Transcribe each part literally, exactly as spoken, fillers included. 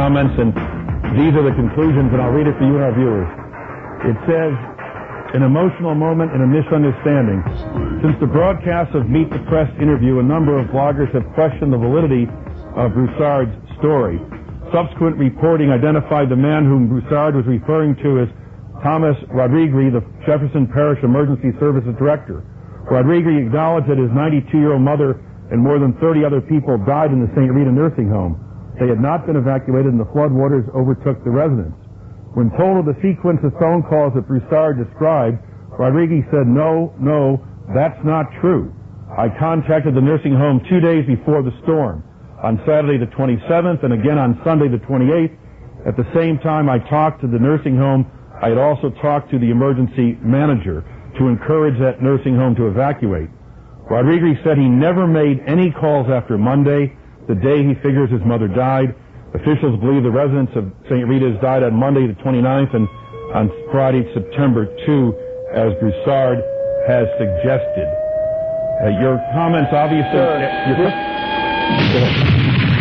comments, and these are the conclusions, and I'll read it for you and our viewers. It says, an emotional moment and a misunderstanding. Since the broadcast of Meet the Press interview, a number of bloggers have questioned the validity of Broussard's story. Subsequent reporting identified the man whom Broussard was referring to as Thomas Rodriguez, the Jefferson Parish Emergency Services Director. Rodriguez acknowledged that his ninety-two-year-old mother and more than thirty other people died in the Saint Rita nursing home. They had not been evacuated and the floodwaters overtook the residents. When told of the sequence of phone calls that Broussard described, Rodriguez said, no, no, that's not true. I contacted the nursing home two days before the storm, on Saturday the twenty-seventh and again on Sunday the twenty-eighth. At the same time I talked to the nursing home, I had also talked to the emergency manager to encourage that nursing home to evacuate. Rodriguez said he never made any calls after Monday, the day he figures his mother died. Officials believe the residents of Saint Rita's died on Monday the twenty-ninth and on Friday, September second, as Broussard has suggested. Uh, your comments, obviously... Sure. Uh, your,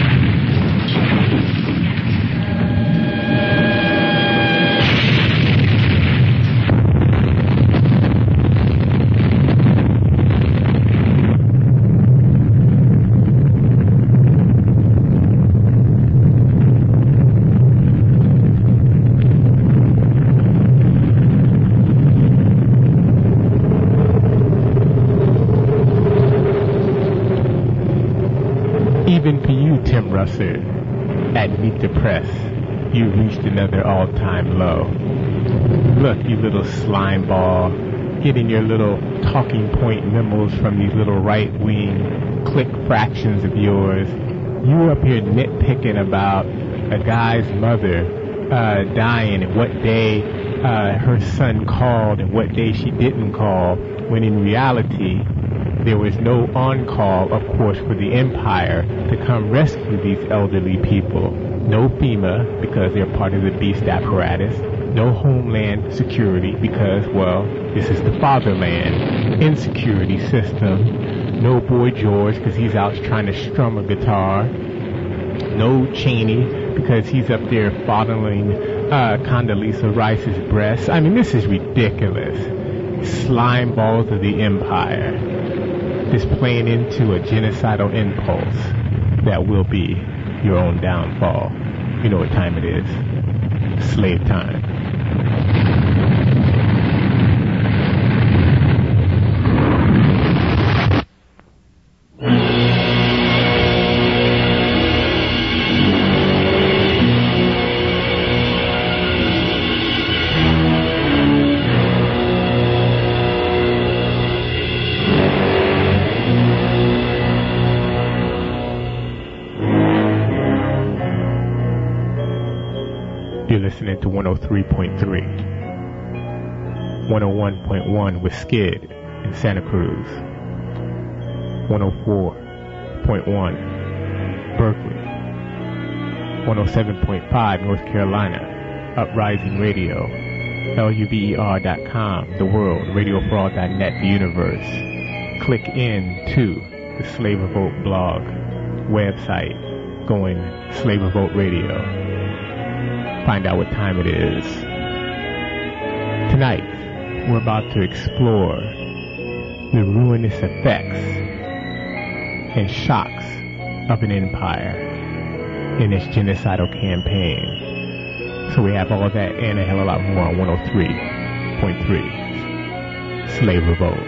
At Meet the Press, you reached another all-time low. Look, you little slime ball, getting your little talking point memos from these little right-wing click fractions of yours. You up here nitpicking about a guy's mother uh, dying and what day uh, her son called and what day she didn't call, when in reality there was no on-call, of course, for the Empire to come rescue these elderly people. No FEMA, because they're part of the beast apparatus. No Homeland Security, because, well, this is the fatherland insecurity system. No Boy George, because he's out trying to strum a guitar. No Cheney, because he's up there fondling uh, Condoleezza Rice's breasts. I mean, this is ridiculous. Slime balls of the Empire. Just playing into a genocidal impulse that will be your own downfall. You know what time it is. Slave time. Listening to one oh three point three, one oh one point one with Skid in Santa Cruz, one oh four point one Berkeley, one oh seven point five North Carolina, Uprising Radio, L U V E R dot com, the world, radio for all dot net, the universe. Click in to the Slave Revolt blog website, going Slave Revolt Radio. Find out what time it is. Tonight, we're about to explore the ruinous effects and shocks of an empire in its genocidal campaign. So we have all that and a hell of a lot more on one oh three point three Slave Revolt.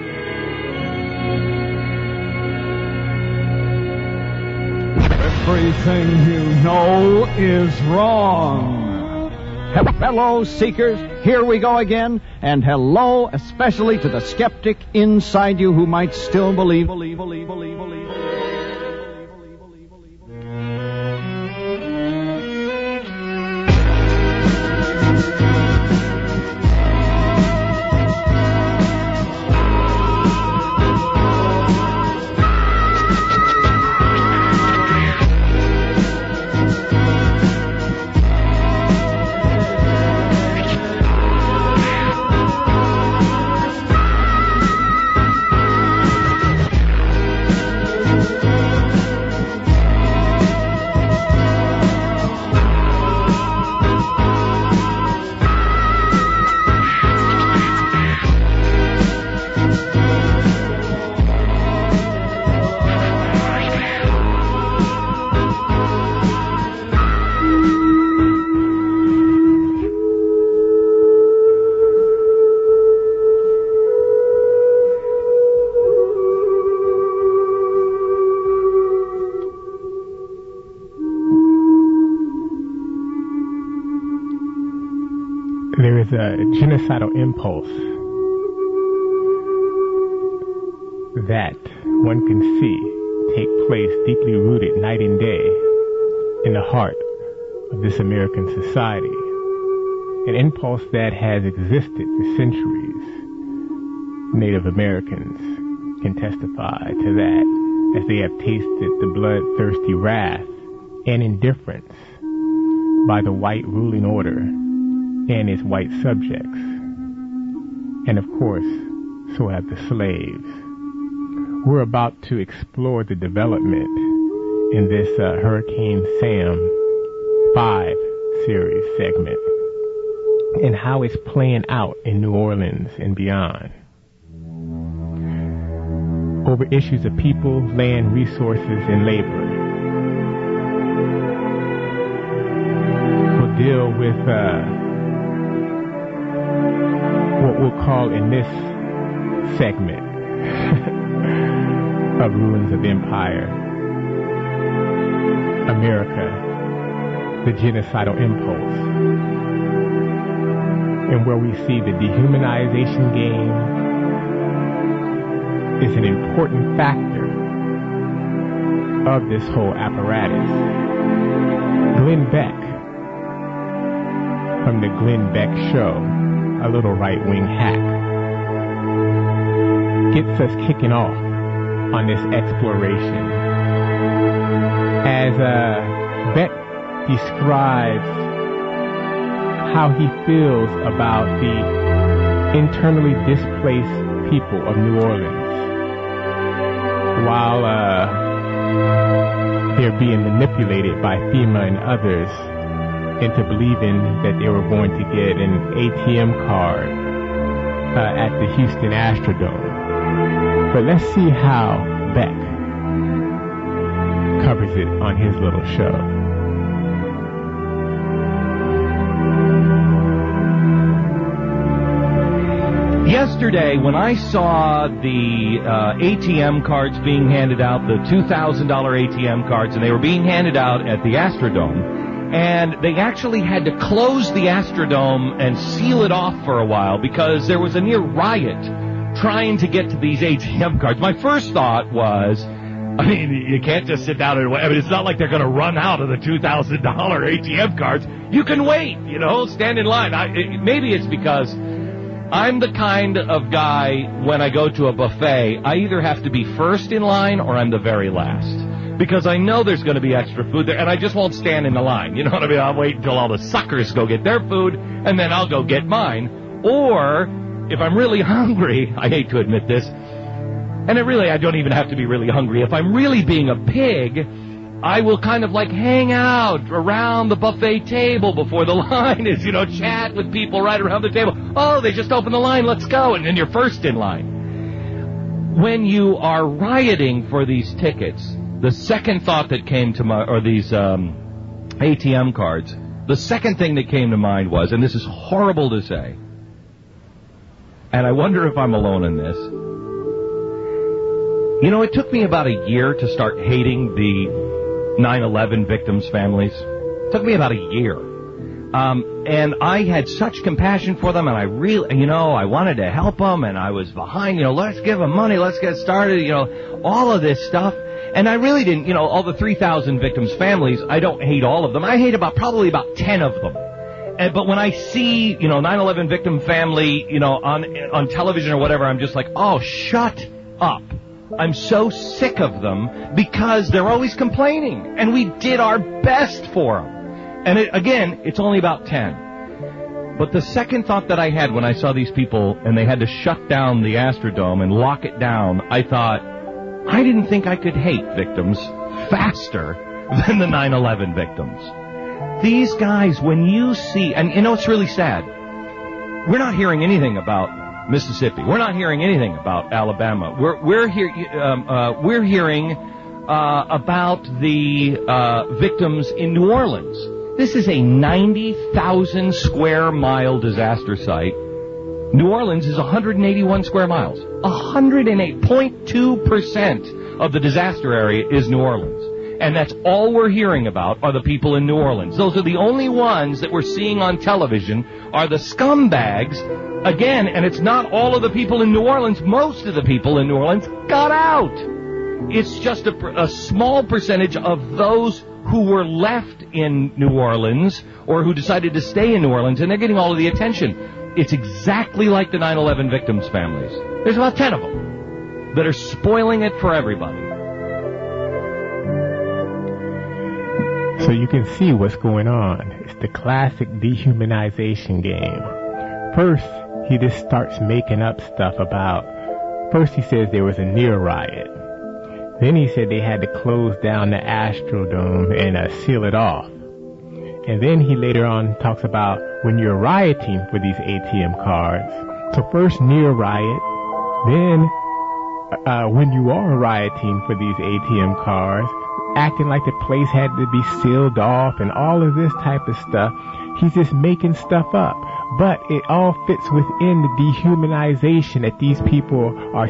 Everything you know is wrong. Hello, seekers. Here we go again. And hello, especially to the skeptic inside you who might still believe, believe, believe, believe, believe. There's a genocidal impulse that one can see take place deeply rooted night and day in the heart of this American society. An impulse that has existed for centuries. Native Americans can testify to that as they have tasted the bloodthirsty wrath and indifference by the white ruling order and its white subjects. And of course, so have the slaves. We're about to explore the development in this uh, Hurricane Sam five series segment and how it's playing out in New Orleans and beyond. Over issues of people, land, resources, and labor. We'll deal with uh, what we'll call in this segment of Ruins of Empire, America, the genocidal impulse, and where we see the dehumanization game is an important factor of this whole apparatus. Glenn Beck, from the Glenn Beck Show, a little right-wing hack, gets us kicking off on this exploration. As uh, Beck describes how he feels about the internally displaced people of New Orleans, while uh, they're being manipulated by FEMA and others into believing that they were going to get an A T M card uh, at the Houston Astrodome. But let's see how Beck covers it on his little show. Yesterday, when I saw the uh, A T M cards being handed out, the two thousand dollars A T M cards, and they were being handed out at the Astrodome, and they actually had to close the Astrodome and seal it off for a while because there was a near riot trying to get to these A T M cards. My first thought was, I mean, you can't just sit down and wait. I mean, it's not like they're going to run out of the two thousand dollars A T M cards. You can wait, you know, stand in line. I, it, maybe it's because I'm the kind of guy, when I go to a buffet, I either have to be first in line or I'm the very last. Because I know there's going to be extra food there, and I just won't stand in the line. You know what I mean? I'll wait until all the suckers go get their food, and then I'll go get mine. Or, if I'm really hungry, I hate to admit this, and it really, I don't even have to be really hungry. If I'm really being a pig, I will kind of like hang out around the buffet table before the line is, you know, chat with people right around the table. Oh, they just opened the line, let's go. And then you're first in line. When you are rioting for these tickets, the second thought that came to my, or these um, A T M cards, the second thing that came to mind was, and this is horrible to say, and I wonder if I'm alone in this, you know, it took me about a year to start hating the nine eleven victims' families. It took me about a year. Um, and I had such compassion for them, and I really, you know, I wanted to help them, and I was behind, you know, let's give them money, let's get started, you know, all of this stuff. And I really didn't, you know, all the three thousand victims' families, I don't hate all of them. I hate about, probably about ten of them. And, but when I see, you know, nine eleven victim family, you know, on on television or whatever, I'm just like, oh, shut up. I'm so sick of them because they're always complaining, and we did our best for them. And it, again, it's only about ten. But the second thought that I had when I saw these people and they had to shut down the Astrodome and lock it down, I thought, I didn't think I could hate victims faster than the nine eleven victims. These guys, when you see, and you know it's really sad, we're not hearing anything about Mississippi. We're not hearing anything about Alabama. We're we're here. Um, uh, we're hearing uh, about the uh, victims in New Orleans. This is a ninety thousand square mile disaster site. New Orleans is one hundred eighty-one square miles. one hundred eight point two percent of the disaster area is New Orleans. And that's all we're hearing about are the people in New Orleans. Those are the only ones that we're seeing on television are the scumbags. Again, and it's not all of the people in New Orleans. Most of the people in New Orleans got out. It's just a, a small percentage of those who were left in New Orleans or who decided to stay in New Orleans, and they're getting all of the attention. It's exactly like the nine eleven victims' families. There's about ten of them that are spoiling it for everybody. So you can see what's going on. It's the classic dehumanization game. First, he just starts making up stuff about, first he says there was a near riot. Then he said they had to close down the Astrodome and uh, seal it off. And then he later on talks about when you're rioting for these A T M cards. So first near riot, then uh, when you are rioting for these A T M cards, acting like the place had to be sealed off and all of this type of stuff. He's just making stuff up. But it all fits within the dehumanization that these people are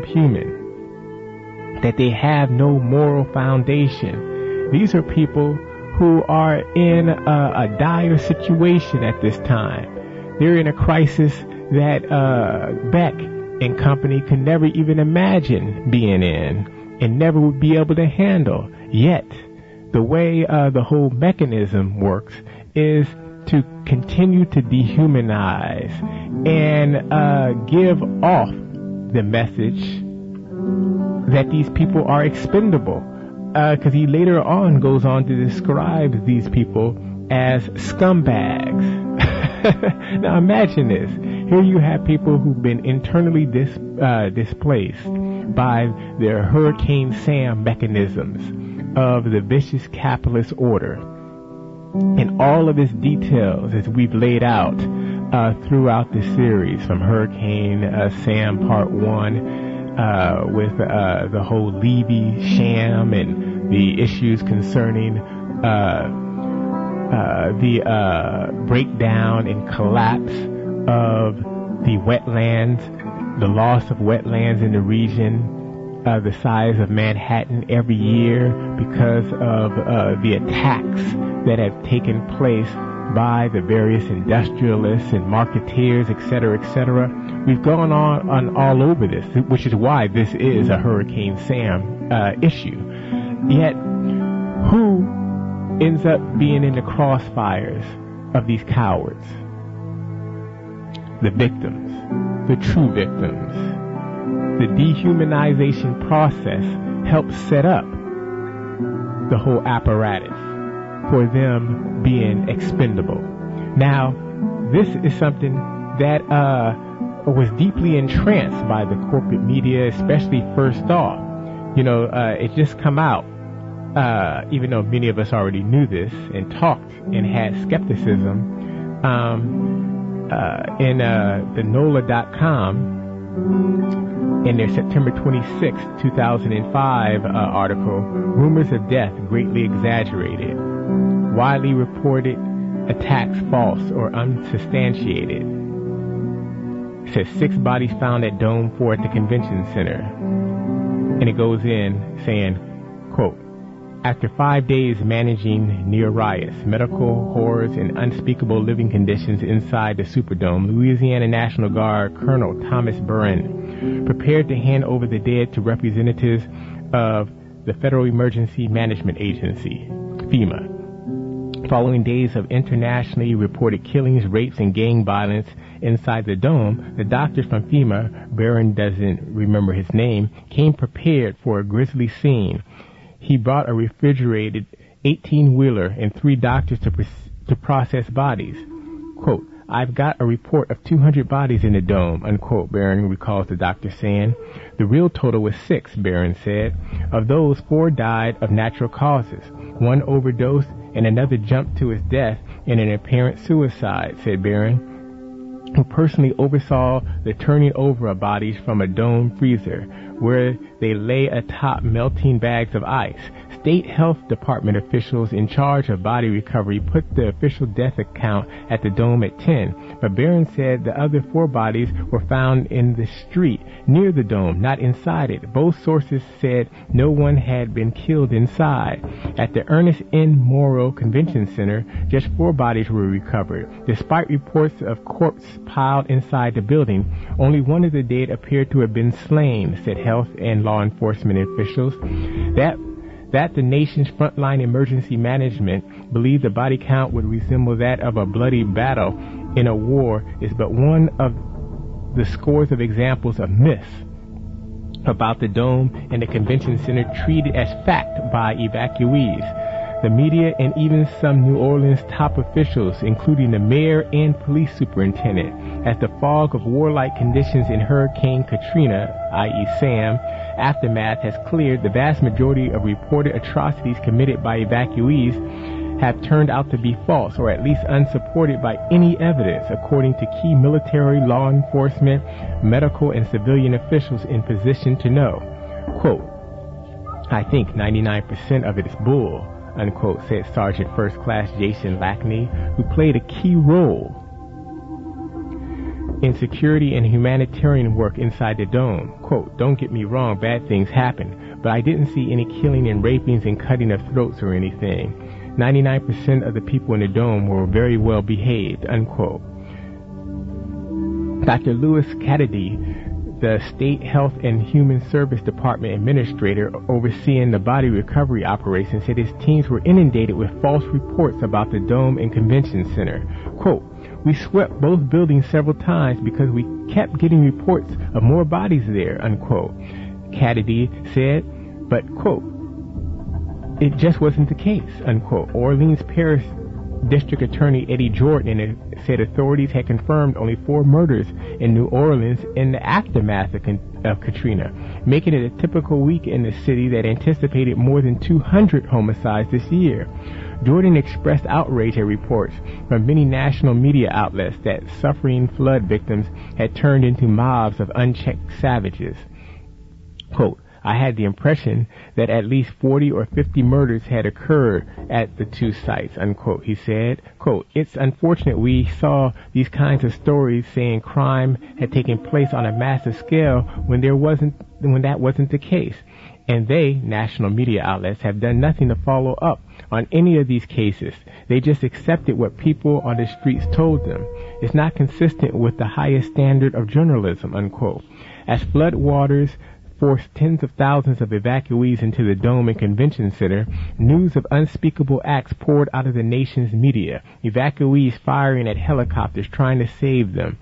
subhuman, that they have no moral foundation. These are people who are in a, a dire situation at this time. They're in a crisis that uh, Beck and company could never even imagine being in and never would be able to handle. Yet, the way uh, the whole mechanism works is to continue to dehumanize and uh, give off the message that these people are expendable. Because uh, he later on goes on to describe these people as scumbags. Now imagine this. Here you have people who've been internally dis- uh, displaced by their Hurricane Sam mechanisms of the vicious capitalist order. And all of its details, as we've laid out uh, throughout the series, from Hurricane uh, Sam Part one, uh, with uh, the whole Levy sham and the issues concerning uh, uh, the uh, breakdown and collapse of the wetlands, the loss of wetlands in the region, Uh, the size of Manhattan every year because of uh, the attacks that have taken place by the various industrialists and marketeers, et cetera, et cetera. We've gone on, on all over this, which is why this is a Hurricane Sam uh, issue. Yet, who ends up being in the crossfires of these cowards? The victims, the true victims. The dehumanization process helps set up the whole apparatus for them being expendable. Now, this is something that uh, was deeply entranced by the corporate media, especially first off. You know, uh, it just come out, uh, even though many of us already knew this and talked and had skepticism, um, uh, in uh, the N O L A dot com, in their September twenty-sixth, two thousand five uh, article, Rumors of Death Greatly Exaggerated, Widely Reported Attacks False or Unsubstantiated. It says six bodies found at Dome four at the Convention Center. And it goes in saying, quote, after five days managing near riots, medical horrors, and unspeakable living conditions inside the Superdome, Louisiana National Guard Colonel Thomas Buren prepared to hand over the dead to representatives of the Federal Emergency Management Agency, FEMA. Following days of internationally reported killings, rapes, and gang violence inside the dome, the doctors from FEMA, Buren doesn't remember his name, came prepared for a grisly scene. He brought a refrigerated eighteen-wheeler and three doctors to, pr- to process bodies. Quote, I've got a report of two hundred bodies in the dome, unquote, Buren recalls the doctor saying. The real total was six, Buren said. Of those, four died of natural causes. One overdosed and another jumped to his death in an apparent suicide, said Buren, who personally oversaw the turning over of bodies from a dome freezer, where they lay atop melting bags of ice. State Health Department officials in charge of body recovery put the official death account at the dome at ten, but Barron said the other four bodies were found in the street near the dome, not inside it. Both sources said no one had been killed inside. At the Ernest N. Morrow Convention Center, just four bodies were recovered. Despite reports of corpses piled inside the building, only one of the dead appeared to have been slain, said health and law enforcement officials. That that the nation's frontline emergency management believed the body count would resemble that of a bloody battle in a war is but one of the scores of examples of myths about the dome and the convention center treated as fact by evacuees. The media and even some New Orleans top officials, including the mayor and police superintendent, as the fog of warlike conditions in Hurricane Katrina, that is. Sam, aftermath has cleared, the vast majority of reported atrocities committed by evacuees have turned out to be false, or at least unsupported by any evidence, according to key military, law enforcement, medical, and civilian officials in position to know. Quote, I think ninety-nine percent of it is bull, unquote, said Sergeant First Class Jason Lackney, who played a key role in security and humanitarian work inside the dome. Quote, don't get me wrong, bad things happen, but I didn't see any killing and rapings and cutting of throats or anything. ninety-nine percent of the people in the dome were very well behaved, unquote. Doctor Louis Cadady, the State Health and Human Service Department administrator overseeing the body recovery operation, said his teams were inundated with false reports about the dome and convention center. Quote, we swept both buildings several times because we kept getting reports of more bodies there, unquote. Cadady said, but, quote, it just wasn't the case, unquote. Orleans Parish District Attorney Eddie Jordan said authorities had confirmed only four murders in New Orleans in the aftermath of, of Katrina, making it a typical week in the city that anticipated more than two hundred homicides this year. Jordan expressed outrage at reports from many national media outlets that suffering flood victims had turned into mobs of unchecked savages. Quote, I had the impression that at least forty or fifty murders had occurred at the two sites, unquote. He said, quote, it's unfortunate we saw these kinds of stories saying crime had taken place on a massive scale when there wasn't, when that wasn't the case. And they, national media outlets, have done nothing to follow up on any of these cases. They just accepted what people on the streets told them. It's not consistent with the highest standard of journalism, unquote. As flood waters forced tens of thousands of evacuees into the dome and convention center, news of unspeakable acts poured out of the nation's media. Evacuees firing at helicopters trying to save them.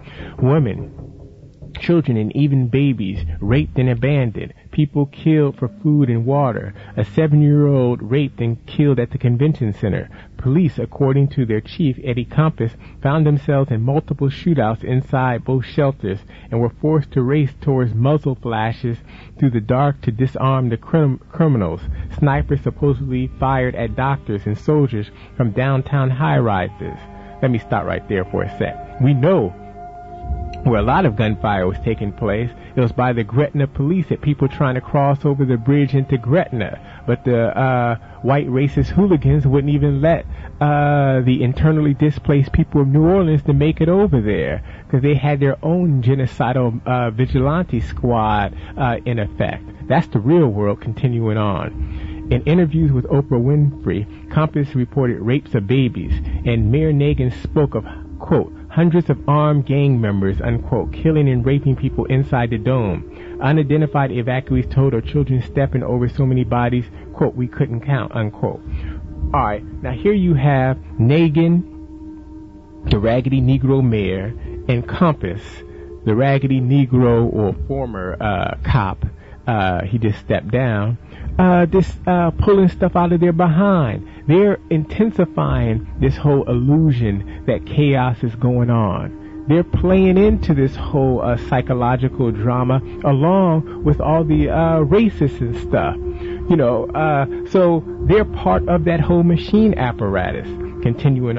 Women, children, and even babies raped and abandoned. People killed for food and water. A seven-year-old raped and killed at the convention center. Police, according to their chief, Eddie Compass, found themselves in multiple shootouts inside both shelters and were forced to race towards muzzle flashes through the dark to disarm the crim- criminals. Snipers supposedly fired at doctors and soldiers from downtown high-rises. Let me stop right there for a sec. We know where a lot of gunfire was taking place. It was by the Gretna police at people trying to cross over the bridge into Gretna. But the uh, white racist hooligans wouldn't even let uh, the internally displaced people of New Orleans to make it over there because they had their own genocidal uh, vigilante squad uh, in effect. That's the real world continuing on. In interviews with Oprah Winfrey, Compass reported rapes of babies, and Mayor Nagin spoke of, quote, hundreds of armed gang members, unquote, killing and raping people inside the dome. Unidentified evacuees told of children stepping over so many bodies, quote, we couldn't count, unquote. All right, now here you have Nagin, the raggedy Negro mayor, and Compass, the raggedy Negro or former uh, cop. Uh, he just stepped down. Uh, this uh, pulling stuff out of their behind. They're intensifying this whole illusion that chaos is going on. They're playing into this whole uh, psychological drama along with all the uh, racists and stuff. You know, uh, so they're part of that whole machine apparatus. Continuing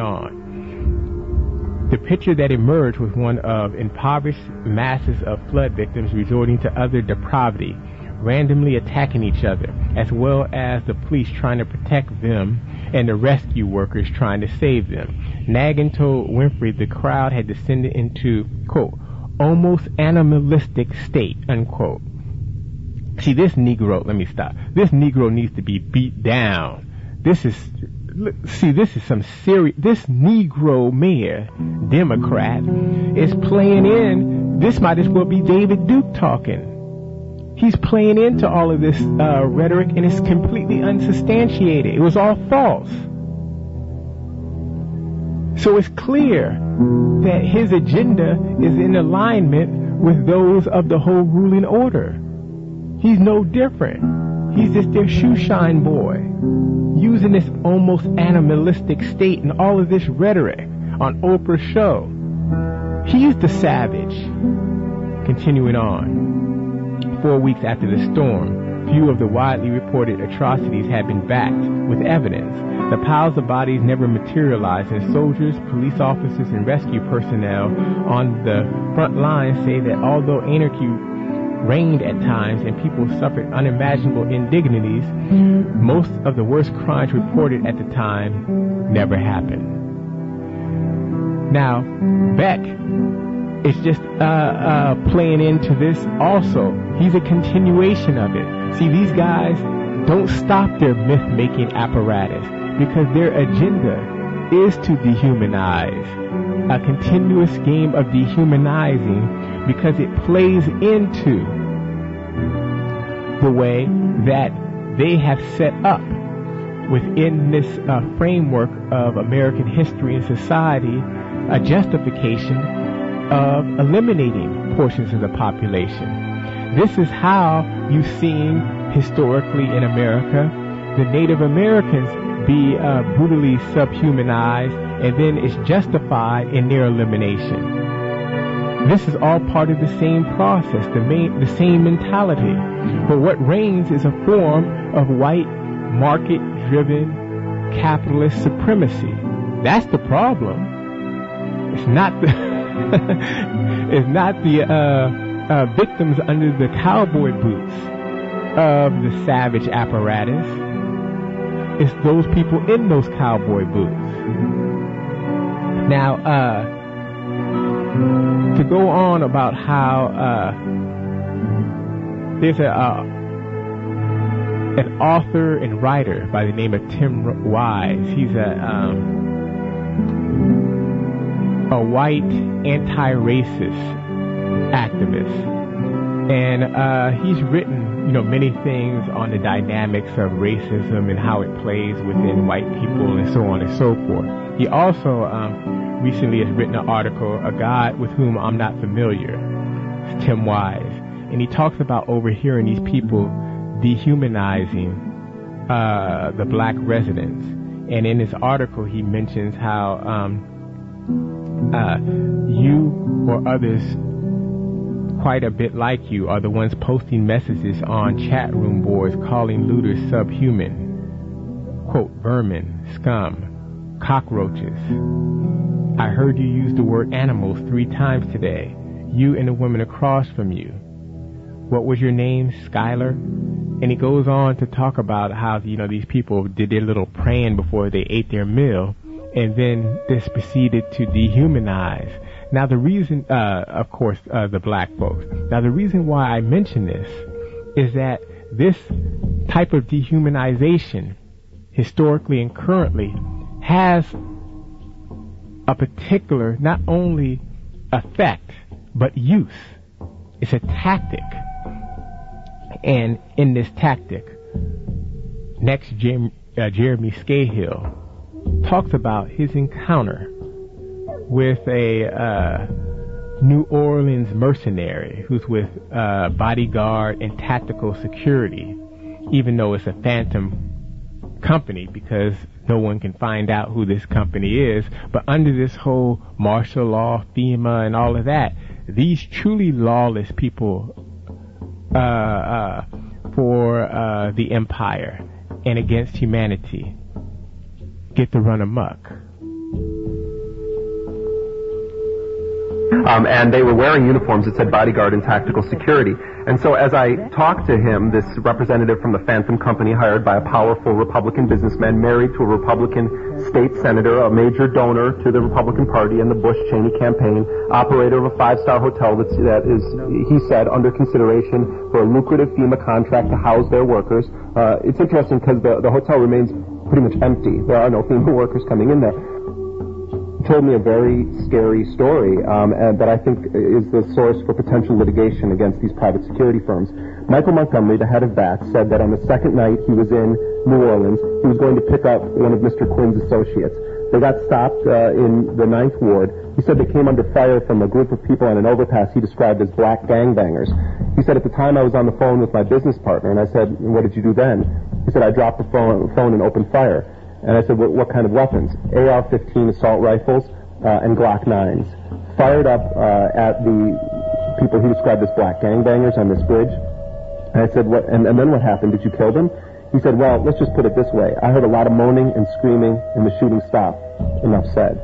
on. The picture that emerged was one of impoverished masses of flood victims resorting to other depravity, randomly attacking each other. as well as the police trying to protect them and the rescue workers trying to save them. Nagin told Winfrey the crowd had descended into, quote, almost animalistic state, unquote. See, this Negro, let me stop. This Negro needs to be beat down. This is, see, this is some serious, this Negro mayor, Democrat, is playing in, this might as well be David Duke talking. He's playing into all of this uh, rhetoric, and it's completely unsubstantiated. It was all false. So it's clear that his agenda is in alignment with those of the whole ruling order. He's no different. He's just their shoeshine boy, using this almost animalistic state and all of this rhetoric on Oprah's show. He's the savage. Continuing on. Four weeks after the storm, few of the widely reported atrocities had been backed with evidence. The piles of bodies never materialized, and soldiers, police officers, and rescue personnel on the front lines say that although anarchy reigned at times and people suffered unimaginable indignities, most of the worst crimes reported at the time never happened. Now, Beck is just uh, uh, playing into this also. He's a continuation of it. See, these guys don't stop their myth-making apparatus because their agenda is to dehumanize. A continuous game of dehumanizing because it plays into the way that they have set up within this uh, framework of American history and society a justification of eliminating portions of the population. This is how you've seen historically in America the Native Americans be uh, brutally subhumanized, and then it's justified in their elimination. This is all part of the same process, the, main, the same mentality. But what reigns is a form of white, market-driven, capitalist supremacy. That's the problem. It's not the it's not the uh, uh, victims under the cowboy boots of the savage apparatus. It's those people in those cowboy boots. Now, uh, to go on about how uh, there's a uh, an author and writer by the name of Tim Wise. He's a um, a white anti-racist activist, and uh, he's written, you know, many things on the dynamics of racism and how it plays within white people and so on and so forth. He also um, recently has written an article, A God with Whom I'm Not Familiar. It's Tim Wise, and he talks about overhearing these people dehumanizing uh, the black residents. And in his article, he mentions how um, uh, you or others quite a bit like you are the ones posting messages on chat room boards calling looters subhuman, quote, vermin, scum, cockroaches. I heard you use the word animals three times today. You and the woman across from you. What was your name, Skylar? And he goes on to talk about how, you know, these people did their little praying before they ate their meal, and then this proceeded to dehumanize. Now the reason, uh, of course, uh, the black folks. Now the reason why I mention this is that this type of dehumanization, historically and currently, has a particular, not only effect, but use. It's a tactic. And in this tactic, next Jim, uh, Jeremy Scahill talks about his encounter with a uh, New Orleans mercenary who's with uh, bodyguard and tactical security, even though it's a phantom company because no one can find out who this company is. But under this whole martial law, FEMA, and all of that, these truly lawless people uh, uh, for uh, the empire and against humanity get to run amok. Um, and they were wearing uniforms that said bodyguard and tactical security. And so as I talked to him, this representative from the Phantom Company, hired by a powerful Republican businessman, married to a Republican state senator, a major donor to the Republican Party and the Bush-Cheney campaign, operator of a five-star hotel that's, that is, he said, under consideration for a lucrative FEMA contract to house their workers. Uh, it's interesting because the, the hotel remains pretty much empty. There are no FEMA workers coming in there. Told me a very scary story um, and that I think is the source for potential litigation against these private security firms. Michael Montgomery, the head of B A T, said that on the second night he was in New Orleans, he was going to pick up one of Mister Quinn's associates. They got stopped uh, in the Ninth Ward. He said they came under fire from a group of people on an overpass he described as black gangbangers. He said, at the time I was on the phone with my business partner, and I said, what did you do then? He said, I dropped the phone, phone and opened fire. And I said, what, what kind of weapons? A R fifteen assault rifles uh, and Glock nines. Fired up uh, at the people he described as black gangbangers on this bridge. And I said, what? And, and then what happened? Did you kill them? He said, well, let's just put it this way. I heard a lot of moaning and screaming, and the shooting stopped. Enough said.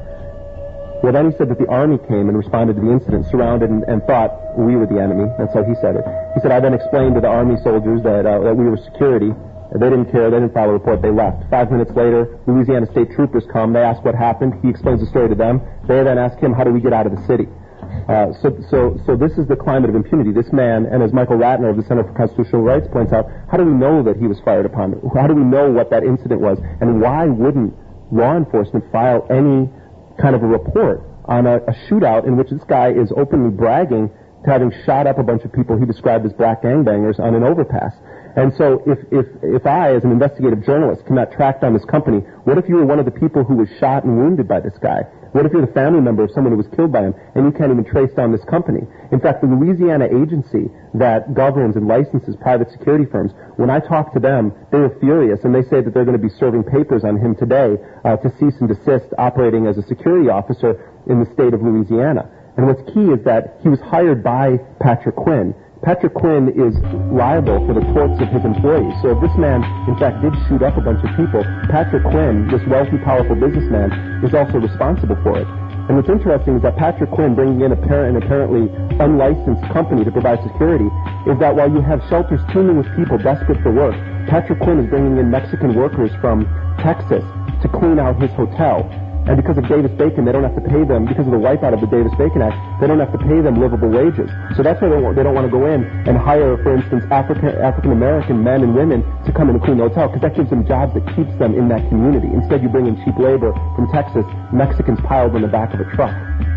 Well, then he said that the Army came and responded to the incident, surrounded and, and thought we were the enemy. That's how he said it. He said, I then explained to the Army soldiers that, uh, that we were security. They didn't care. They didn't file a report. They left. Five minutes later, Louisiana State Troopers come. They ask what happened. He explains the story to them. They then ask him, how do we get out of the city? Uh, so, so, so this is the climate of impunity. This man, and as Michael Ratner of the Center for Constitutional Rights points out, how do we know that he was fired upon? How do we know what that incident was? And why wouldn't law enforcement file any kind of a report on a, a shootout in which this guy is openly bragging to having shot up a bunch of people he described as black gangbangers on an overpass? And so if, if, if I, as an investigative journalist, cannot track down this company, what if you were one of the people who was shot and wounded by this guy? What if you're the family member of someone who was killed by him, and you can't even trace down this company? In fact, the Louisiana agency that governs and licenses private security firms, when I talked to them, they were furious, and they say that they're going to be serving papers on him today uh, to cease and desist operating as a security officer in the state of Louisiana. And what's key is that he was hired by Patrick Quinn. Patrick Quinn is liable for the torts of his employees. So if this man, in fact, did shoot up a bunch of people, Patrick Quinn, this wealthy, powerful businessman, is also responsible for it. And what's interesting is that Patrick Quinn, bringing in a parent, an apparently unlicensed company to provide security, is that while you have shelters teeming with people desperate for work, Patrick Quinn is bringing in Mexican workers from Texas to clean out his hotel. And because of Davis-Bacon, they don't have to pay them, because of the wipeout of the Davis-Bacon Act, they don't have to pay them livable wages. So that's why they don't, they don't want to go in and hire, for instance, African, African-American men and women to come in and clean the hotel, because that gives them jobs that keeps them in that community. Instead, you bring in cheap labor from Texas, Mexicans piled in the back of a truck.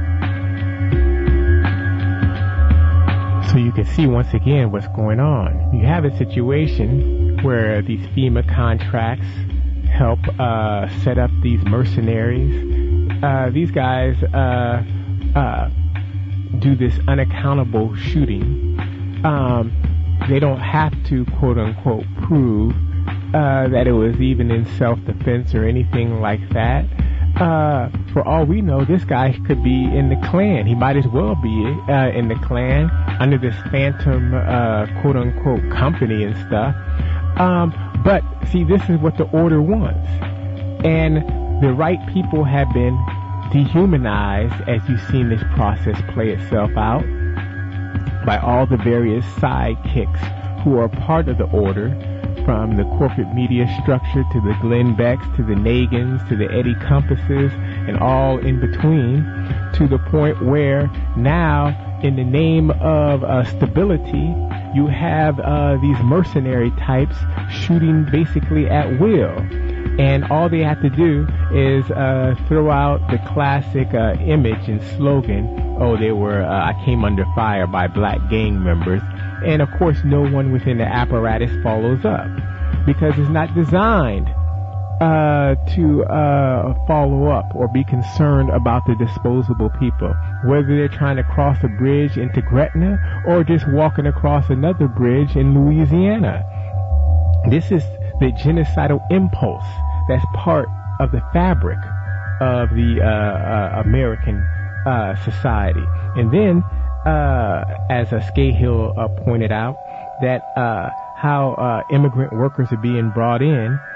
So you can see once again what's going on. You have a situation where these FEMA contracts help uh, set up these mercenaries. Uh, these guys uh, uh, do this unaccountable shooting. Um, they don't have to, quote unquote, prove uh, that it was even in self-defense or anything like that. Uh, for all we know, this guy could be in the Klan. He might as well be uh, in the Klan under this phantom, uh, quote unquote, company and stuff. Um, but see, this is what the order wants. And the right people have been dehumanized, as you've seen this process play itself out, by all the various sidekicks who are part of the order, from the corporate media structure to the Glenn Becks to the Nagins to the Eddie Compasses and all in between, to the point where now, in the name of uh, stability, you have uh, these mercenary types shooting basically at will. And all they have to do is uh, throw out the classic uh, image and slogan, oh, they were, uh, I came under fire by black gang members. And of course, no one within the apparatus follows up, because it's not designed uh, to uh, follow up or be concerned about the disposable people, whether they're trying to cross a bridge into Gretna or just walking across another bridge in Louisiana. This is the genocidal impulse that's part of the fabric of the uh, uh, American uh, society. And then, Uh, as uh, Scahill uh, pointed out, that uh, how uh, immigrant workers are being brought in,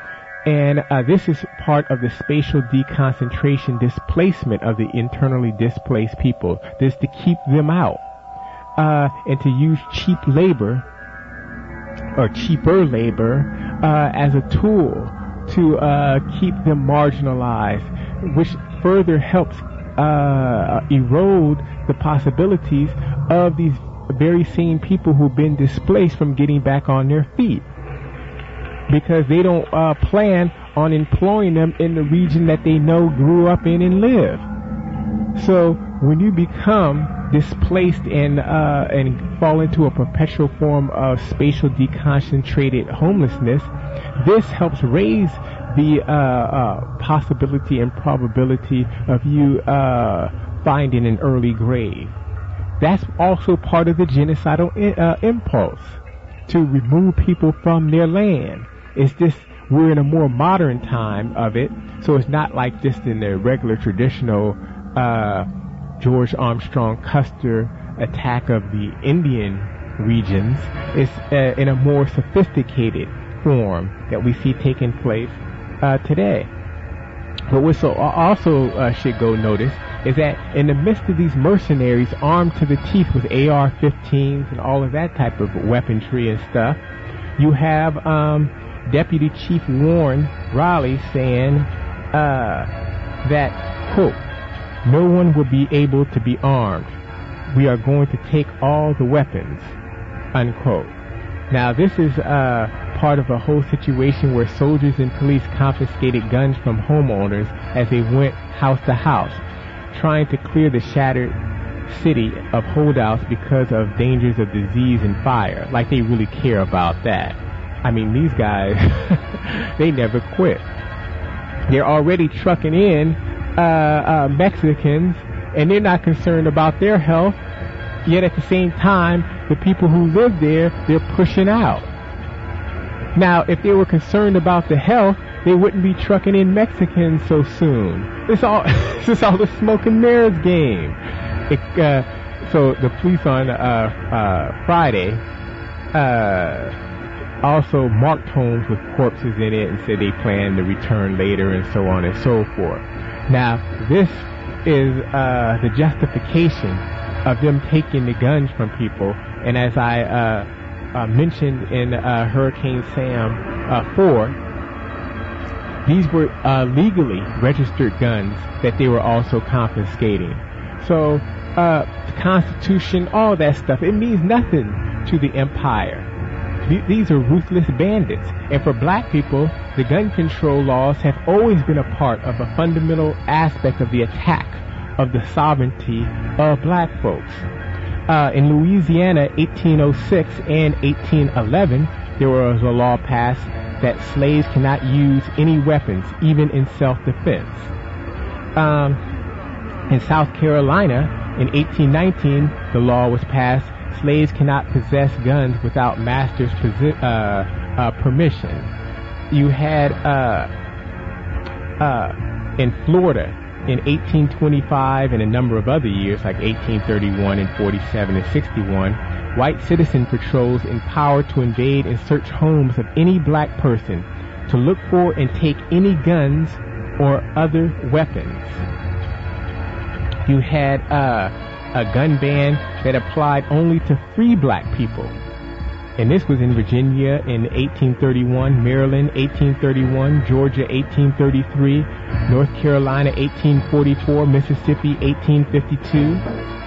And uh, this is part of the spatial deconcentration displacement of the internally displaced people. This is to keep them out uh, and to use cheap labor or cheaper labor uh, as a tool to uh, keep them marginalized, which further helps uh, erode the possibilities of these very same people who've been displaced from getting back on their feet, because they don't uh, plan on employing them in the region that they know, grew up in, and live. So when you become displaced and uh, and fall into a perpetual form of spatial deconcentrated homelessness, this helps raise the uh, uh, possibility and probability of you uh, finding an early grave. That's also part of the genocidal uh, impulse, to remove people from their land. It's just we're in a more modern time of it, so it's not like just in the regular traditional uh, George Armstrong Custer attack of the Indian regions. It's uh, in a more sophisticated form that we see taking place uh, today. But what so also uh, should go notice is that in the midst of these mercenaries armed to the teeth with A R fifteens and all of that type of weaponry and stuff, you have um, Deputy Chief Warren Raleigh saying uh, that, quote, "No one will be able to be armed. We are going to take all the weapons," unquote. Now, this is uh, part of a whole situation where soldiers and police confiscated guns from homeowners as they went house to house, trying to clear the shattered city of holdouts because of dangers of disease and fire. Like they really care about that. I mean, these guys, they never quit. They're already trucking in uh, uh, Mexicans, and they're not concerned about their health. Yet at the same time, the people who live there, they're pushing out. Now, if they were concerned about the health, they wouldn't be trucking in Mexicans so soon. It's all, it's just all the smoke and mirrors game. It, uh, so the police on uh, uh, Friday uh, also marked homes with corpses in it and said they plan to return later and so on and so forth. Now, this is uh, the justification of them taking the guns from people. And as I uh, uh, mentioned in uh, Hurricane Sam uh, four, these were uh, legally registered guns that they were also confiscating. So uh, the Constitution, all that stuff, it means nothing to the empire. Th- these are ruthless bandits. And for black people, the gun control laws have always been a part of a fundamental aspect of the attack of the sovereignty of black folks. Uh, in Louisiana, eighteen oh six and eighteen eleven, there was a law passed that slaves cannot use any weapons, even in self-defense. Um, in South Carolina, in eighteen nineteen, the law was passed, slaves cannot possess guns without master's posi- uh, uh, permission. You had, uh, uh, in Florida, in eighteen twenty-five and a number of other years like eighteen thirty-one and forty-seven and sixty-one, white citizen patrols empowered to invade and search homes of any black person to look for and take any guns or other weapons. You had uh, a gun ban that applied only to free black people. And this was in Virginia in eighteen thirty-one, Maryland eighteen thirty-one, Georgia eighteen thirty-three, North Carolina eighteen forty-four, Mississippi eighteen fifty-two.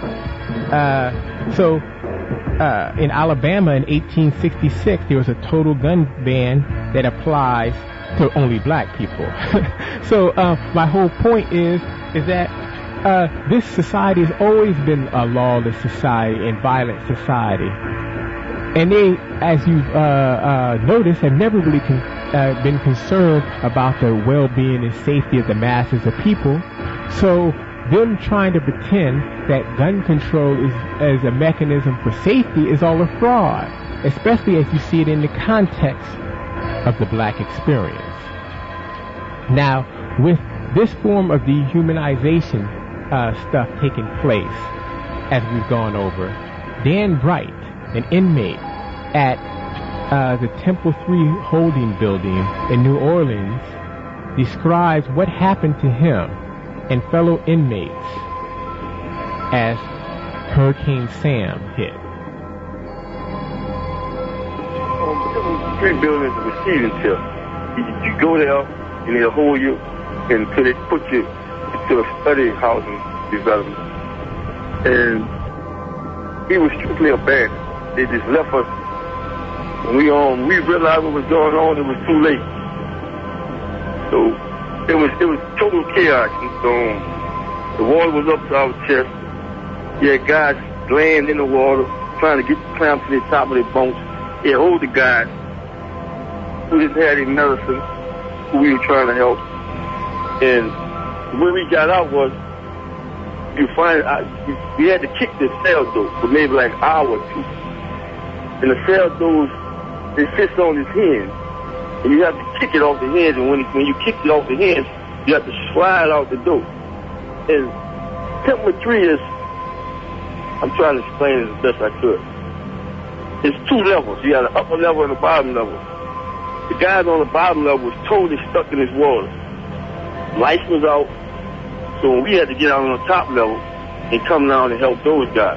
Uh, so uh, in Alabama in eighteen sixty-six, there was a total gun ban that applies to only black people. So uh, my whole point is is that uh, this society has always been a lawless society and violent society. And they, as you've uh, uh, noticed, have never really con- uh, been concerned about the well-being and safety of the masses of people. So them trying to pretend that gun control is as a mechanism for safety is all a fraud, especially as you see it in the context of the black experience. Now, with this form of dehumanization uh, stuff taking place, as we've gone over, Dan Bright, an inmate at uh, the Temple three Holding Building in New Orleans describes what happened to him and fellow inmates as Hurricane Sam hit. Three buildings of receiving tip. You, you go there and they'll hold you until they put you into a study housing development. And he was strictly abandoned. They just left us. When we um we realized what was going on, it was too late. So it was it was total chaos. And so the water was up to our chest. You had guys laying in the water, trying to get the clamps to the top of their bones. You had older guys who didn't have any medicine, who we were trying to help. And when we got out was, you find I, we had to kick the cell door for maybe like an hour or two. And the cell doors, it sits on this hinge. And you have to kick it off the hinge. And when, when you kick it off the hinge, you have to slide out the door. And Temple three is, I'm trying to explain it as best I could. It's two levels. You got an upper level and a bottom level. The guys on the bottom level was totally stuck in this water. Lights was out. So we had to get out on the top level and come down and help those guys.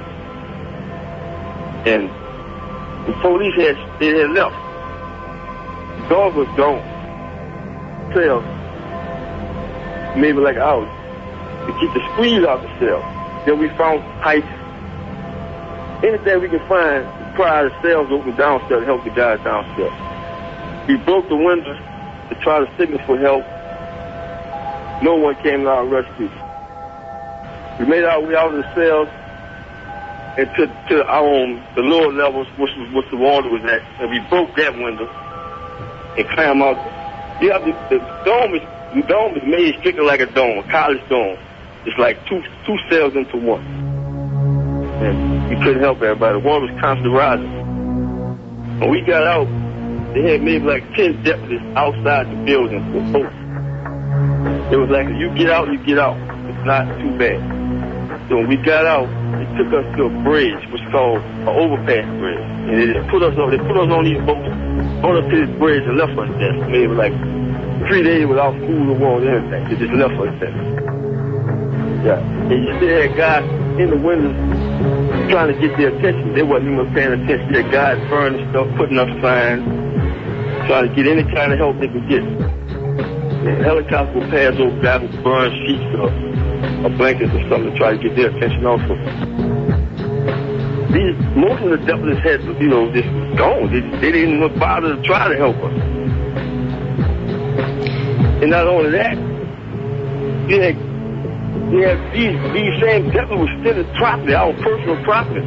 And the police had, they had left. The dog was gone. Cell, maybe like an hour, to keep the squeeze out the cell. Then we found pipes. Anything we could find prior to cells open downstairs to help the guys downstairs. We broke the windows to try to signal for help. No one came to our rescue. We made our way out of the cells and to, to our own, the lower levels, which was what the water was at, and we broke that window and climbed out. Yeah, the, the dome is the dome is made strictly like a dome, a college dome. It's like two two cells into one. And we couldn't help everybody. The water was constantly rising. When we got out, they had maybe like ten deputies outside the building for boats. It was like, if you get out, you get out. It's not too bad. So when we got out, they took us to a bridge, which is called an overpass bridge. And they just put us on, they put us on these boats, brought us to this bridge and left us there. Maybe like three days without food or water or anything. They just left us there. Yeah. And you still had guys in the windows trying to get their attention. They wasn't even paying attention. They had guys burning stuff, putting up signs, trying to get any kind of help they could get. The helicopter would pass over guys with burn sheets or, or blankets or something to try to get their attention also. These, most of the deputies had, you know, just gone. They, they didn't even bother to try to help us. And not only that, you had, you had these, these same deputies were stealing property, our personal property.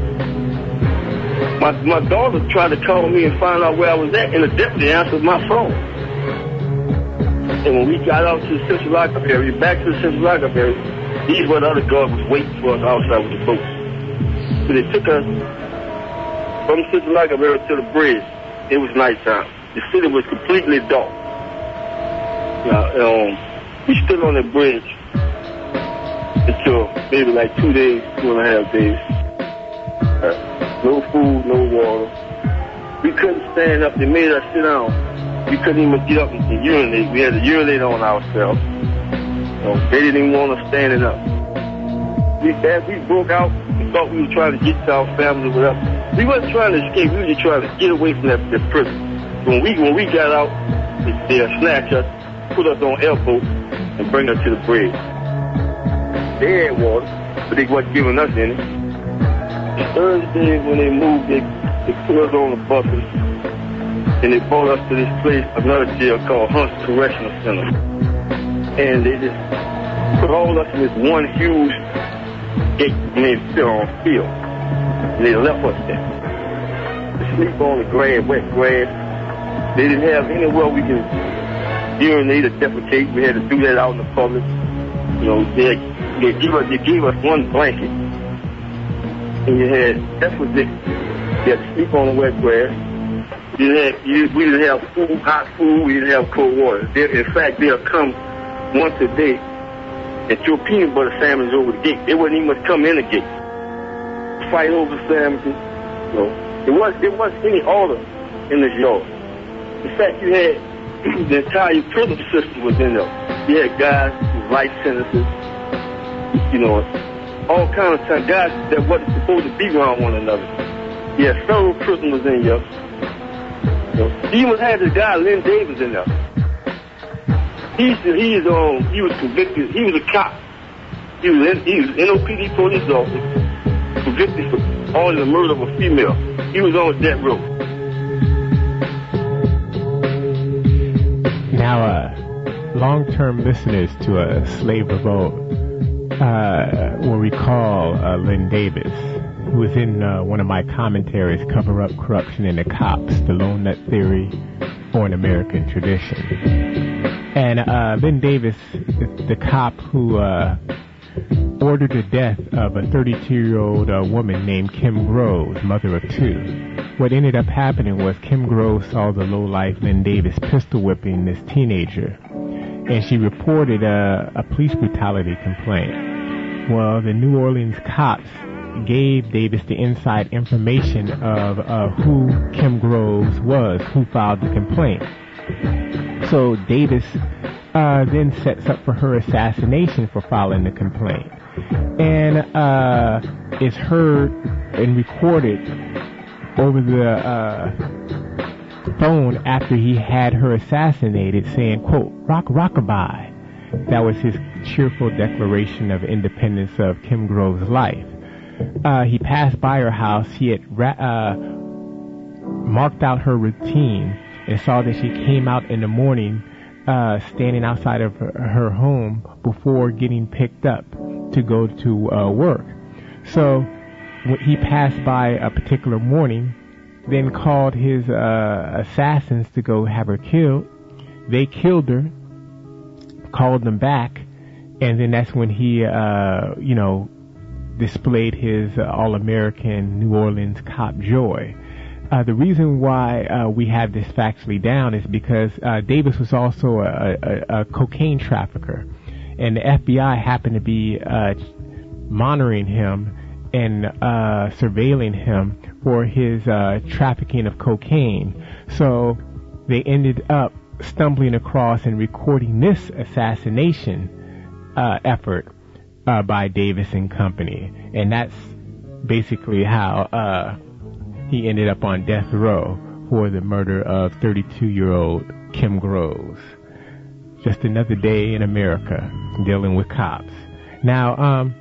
My, my daughter tried to call me and find out where I was at, and the deputy answered my phone. And when we got out to the central lockup area, back to the central lockup area, these were the other guards was waiting for us outside with the boats. So they took us from the central lockup area to the bridge. It was nighttime. The city was completely dark. Now, um, we stood on the bridge until maybe like two days, two and a half days. Uh, no food, no water. We couldn't stand up. They made us sit down. We couldn't even get up and urinate. We had to urinate on ourselves. So they didn't even want us standing up. We, as we broke out, we thought we were trying to get to our family or whatever. We wasn't trying to escape. We were just trying to get away from that, that prison. So when we when we got out, they, they'll snatch us, put us on airboat, and bring us to the bridge. They had water, but they wasn't giving us any. The Thursday when they moved, they, they put us on the buses. And they brought us to this place, another jail called Hunt's Correctional Center. And they just put all us in this one huge gate and they sit on field. And they left us there. To sleep on the grass, wet grass. They didn't have anywhere we could urinate or defecate. We had to do that out in the public. You know, they, they, gave, us, they gave us one blanket. And you had, that's what they, you had to sleep on the wet grass. You had, you, we didn't have food, hot food, we didn't have cold water. They, in fact, they'll come once a day and throw peanut butter sandwiches over the gate. They wouldn't even come in the gate. Fight over sandwiches. You know, it, was, it wasn't any order in his yard. In fact, you had the entire prison system was in there. You had guys with life sentences, you know, all kinds of time, guys that wasn't supposed to be around one another. Yeah, federal prisoners in there. You know, he even had this guy, Lynn Davis, in there. He's, he's, um, he was convicted. He was a cop. He was, in, he was N O P D police officer, convicted for all the murder of a female. He was on death row. Now, uh, long-term listeners to a slave revolt uh, will recall uh, Lynn Davis, who was in uh, one of my commentaries, Cover Up Corruption in the Cops, The Lone Nut Theory, or an American Tradition. And uh, Lynn Davis is the cop who uh, ordered the death of a thirty-two-year-old uh, woman named Kim Groves, mother of two. What ended up happening was Kim Groves saw the lowlife Lynn Davis pistol whipping this teenager, and she reported a, a police brutality complaint. Well, the New Orleans cops gave Davis the inside information of uh, who Kim Groves was, who filed the complaint. So Davis uh, then sets up for her assassination for filing the complaint, and uh, is heard and recorded over the uh, phone after he had her assassinated, saying, quote, "Rock rockabye." That was his cheerful declaration of independence of Kim Groves' life. Uh, he passed by her house. He had ra- uh, marked out her routine and saw that she came out in the morning, uh, standing outside of her, her home before getting picked up to go to uh, work. So when he passed by a particular morning, then called his uh, assassins to go have her killed. They killed her, called them back, and then that's when he, uh, you know, displayed his uh, all-American New Orleans cop joy. Uh, the reason why uh, we have this factually down is because uh, Davis was also a, a, a cocaine trafficker, and the F B I happened to be uh, monitoring him and uh, surveilling him for his uh, trafficking of cocaine. So they ended up stumbling across and recording this assassination uh, effort uh, by Davis and company, and that's basically how uh, he ended up on death row for the murder of thirty-two-year-old Kim Groves. Just another day in America dealing with cops. Now, um,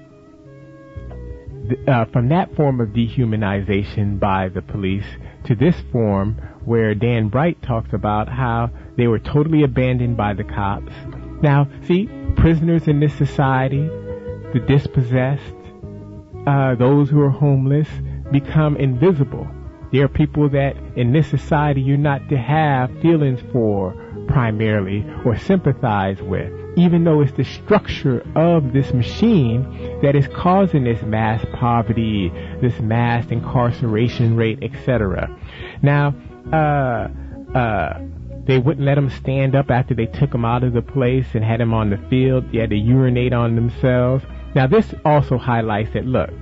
th- uh, from that form of dehumanization by the police to this form where Dan Bright talks about how they were totally abandoned by the cops. Now, see, prisoners in this society, the dispossessed, uh, those who are homeless, become invisible. There are people that in this society you're not to have feelings for primarily or sympathize with, even though it's the structure of this machine that is causing this mass poverty, this mass incarceration rate, et cetera. Now, uh, uh, they wouldn't let them stand up after they took them out of the place and had them on the field. They had to urinate on themselves. Now, this also highlights that, look,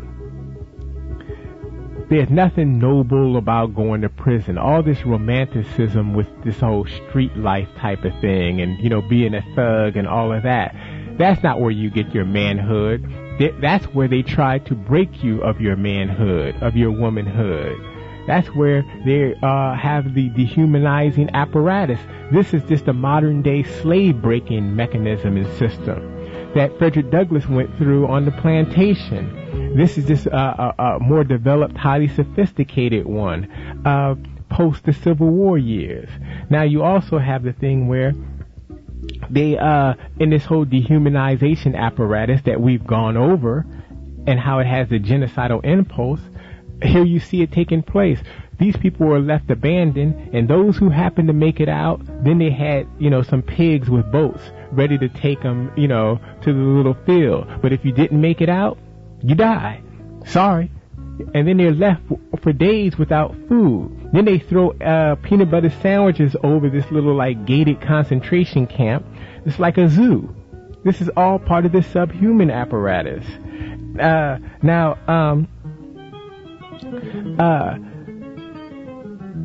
there's nothing noble about going to prison. All this romanticism with this whole street life type of thing and, you know, being a thug and all of that, that's not where you get your manhood. That's where they try to break you of your manhood, of your womanhood. That's where they uh, have the dehumanizing apparatus. This is just a modern-day slave-breaking mechanism and system that Frederick Douglass went through on the plantation. This is just a, a, a more developed, highly sophisticated one uh, post the Civil War years. Now, you also have the thing where they, uh, in this whole dehumanization apparatus that we've gone over and how it has the genocidal impulse, here you see it taking place. These people were left abandoned, and those who happened to make it out, then they had, you know, some pigs with boats ready to take them, you know, to the little field. But if you didn't make it out, you die. Sorry. And then they're left for days without food. Then they throw uh, peanut butter sandwiches over this little, like, gated concentration camp. It's like a zoo. This is all part of the subhuman apparatus. Uh, now, um, uh,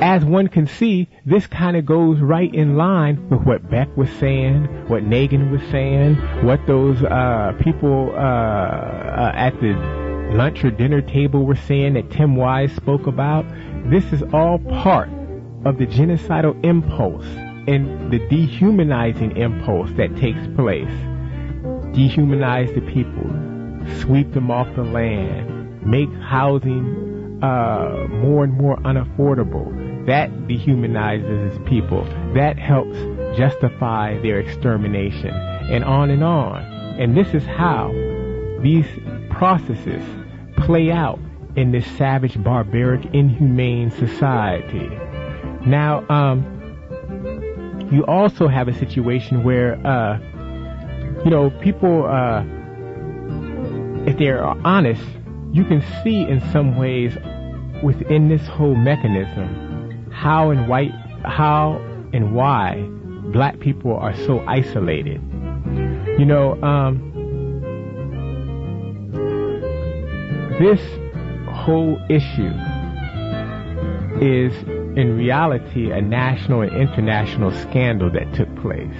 as one can see, this kind of goes right in line with what Beck was saying, what Nagin was saying, what those uh, people uh, uh, at the lunch or dinner table were saying that Tim Wise spoke about. This is all part of the genocidal impulse and the dehumanizing impulse that takes place. Dehumanize the people, sweep them off the land, make housing uh, more and more unaffordable. That dehumanizes people. That helps justify their extermination, and on and on. And this is how these processes play out in this savage, barbaric, inhumane society. Now, um, you also have a situation where, uh, you know, people, uh, if they're honest, you can see in some ways within this whole mechanism how and white, how and why black people are so isolated. You know, um, this whole issue is in reality a national and international scandal that took place.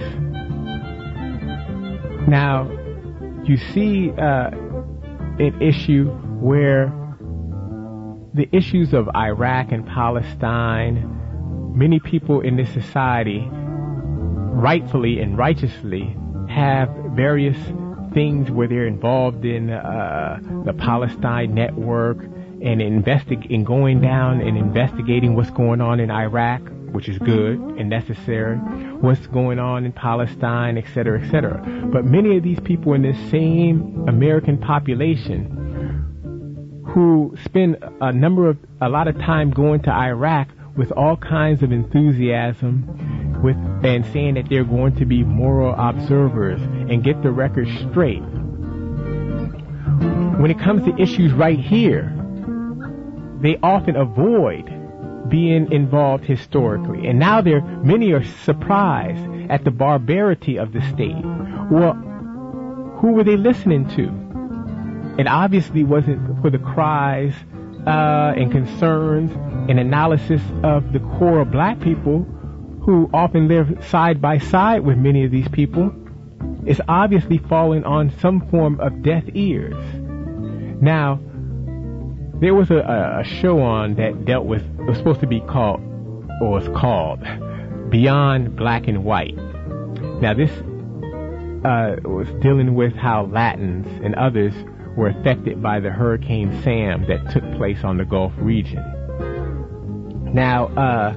Now, you see uh, an issue where the issues of Iraq and Palestine, many people in this society, rightfully and righteously, have various things where they're involved in uh, the Palestine network and investig- in going down and investigating what's going on in Iraq, which is good and necessary, what's going on in Palestine, et cetera, et cetera. But many of these people in this same American population who spend a number of, a lot of time going to Iraq with all kinds of enthusiasm, with and saying that they're going to be moral observers and get the record straight. When it comes to issues right here, they often avoid being involved historically. And now there, many are surprised at the barbarity of the state. Well, who were they listening to? It obviously wasn't for the cries uh, and concerns and analysis of the core of black people who often live side by side with many of these people. It's obviously falling on some form of deaf ears. Now, there was a, a show on that dealt with, it was supposed to be called, or was called, Beyond Black and White. Now this uh, was dealing with how Latins and others were affected by the Hurricane Sam that took place on the Gulf region. Now, uh,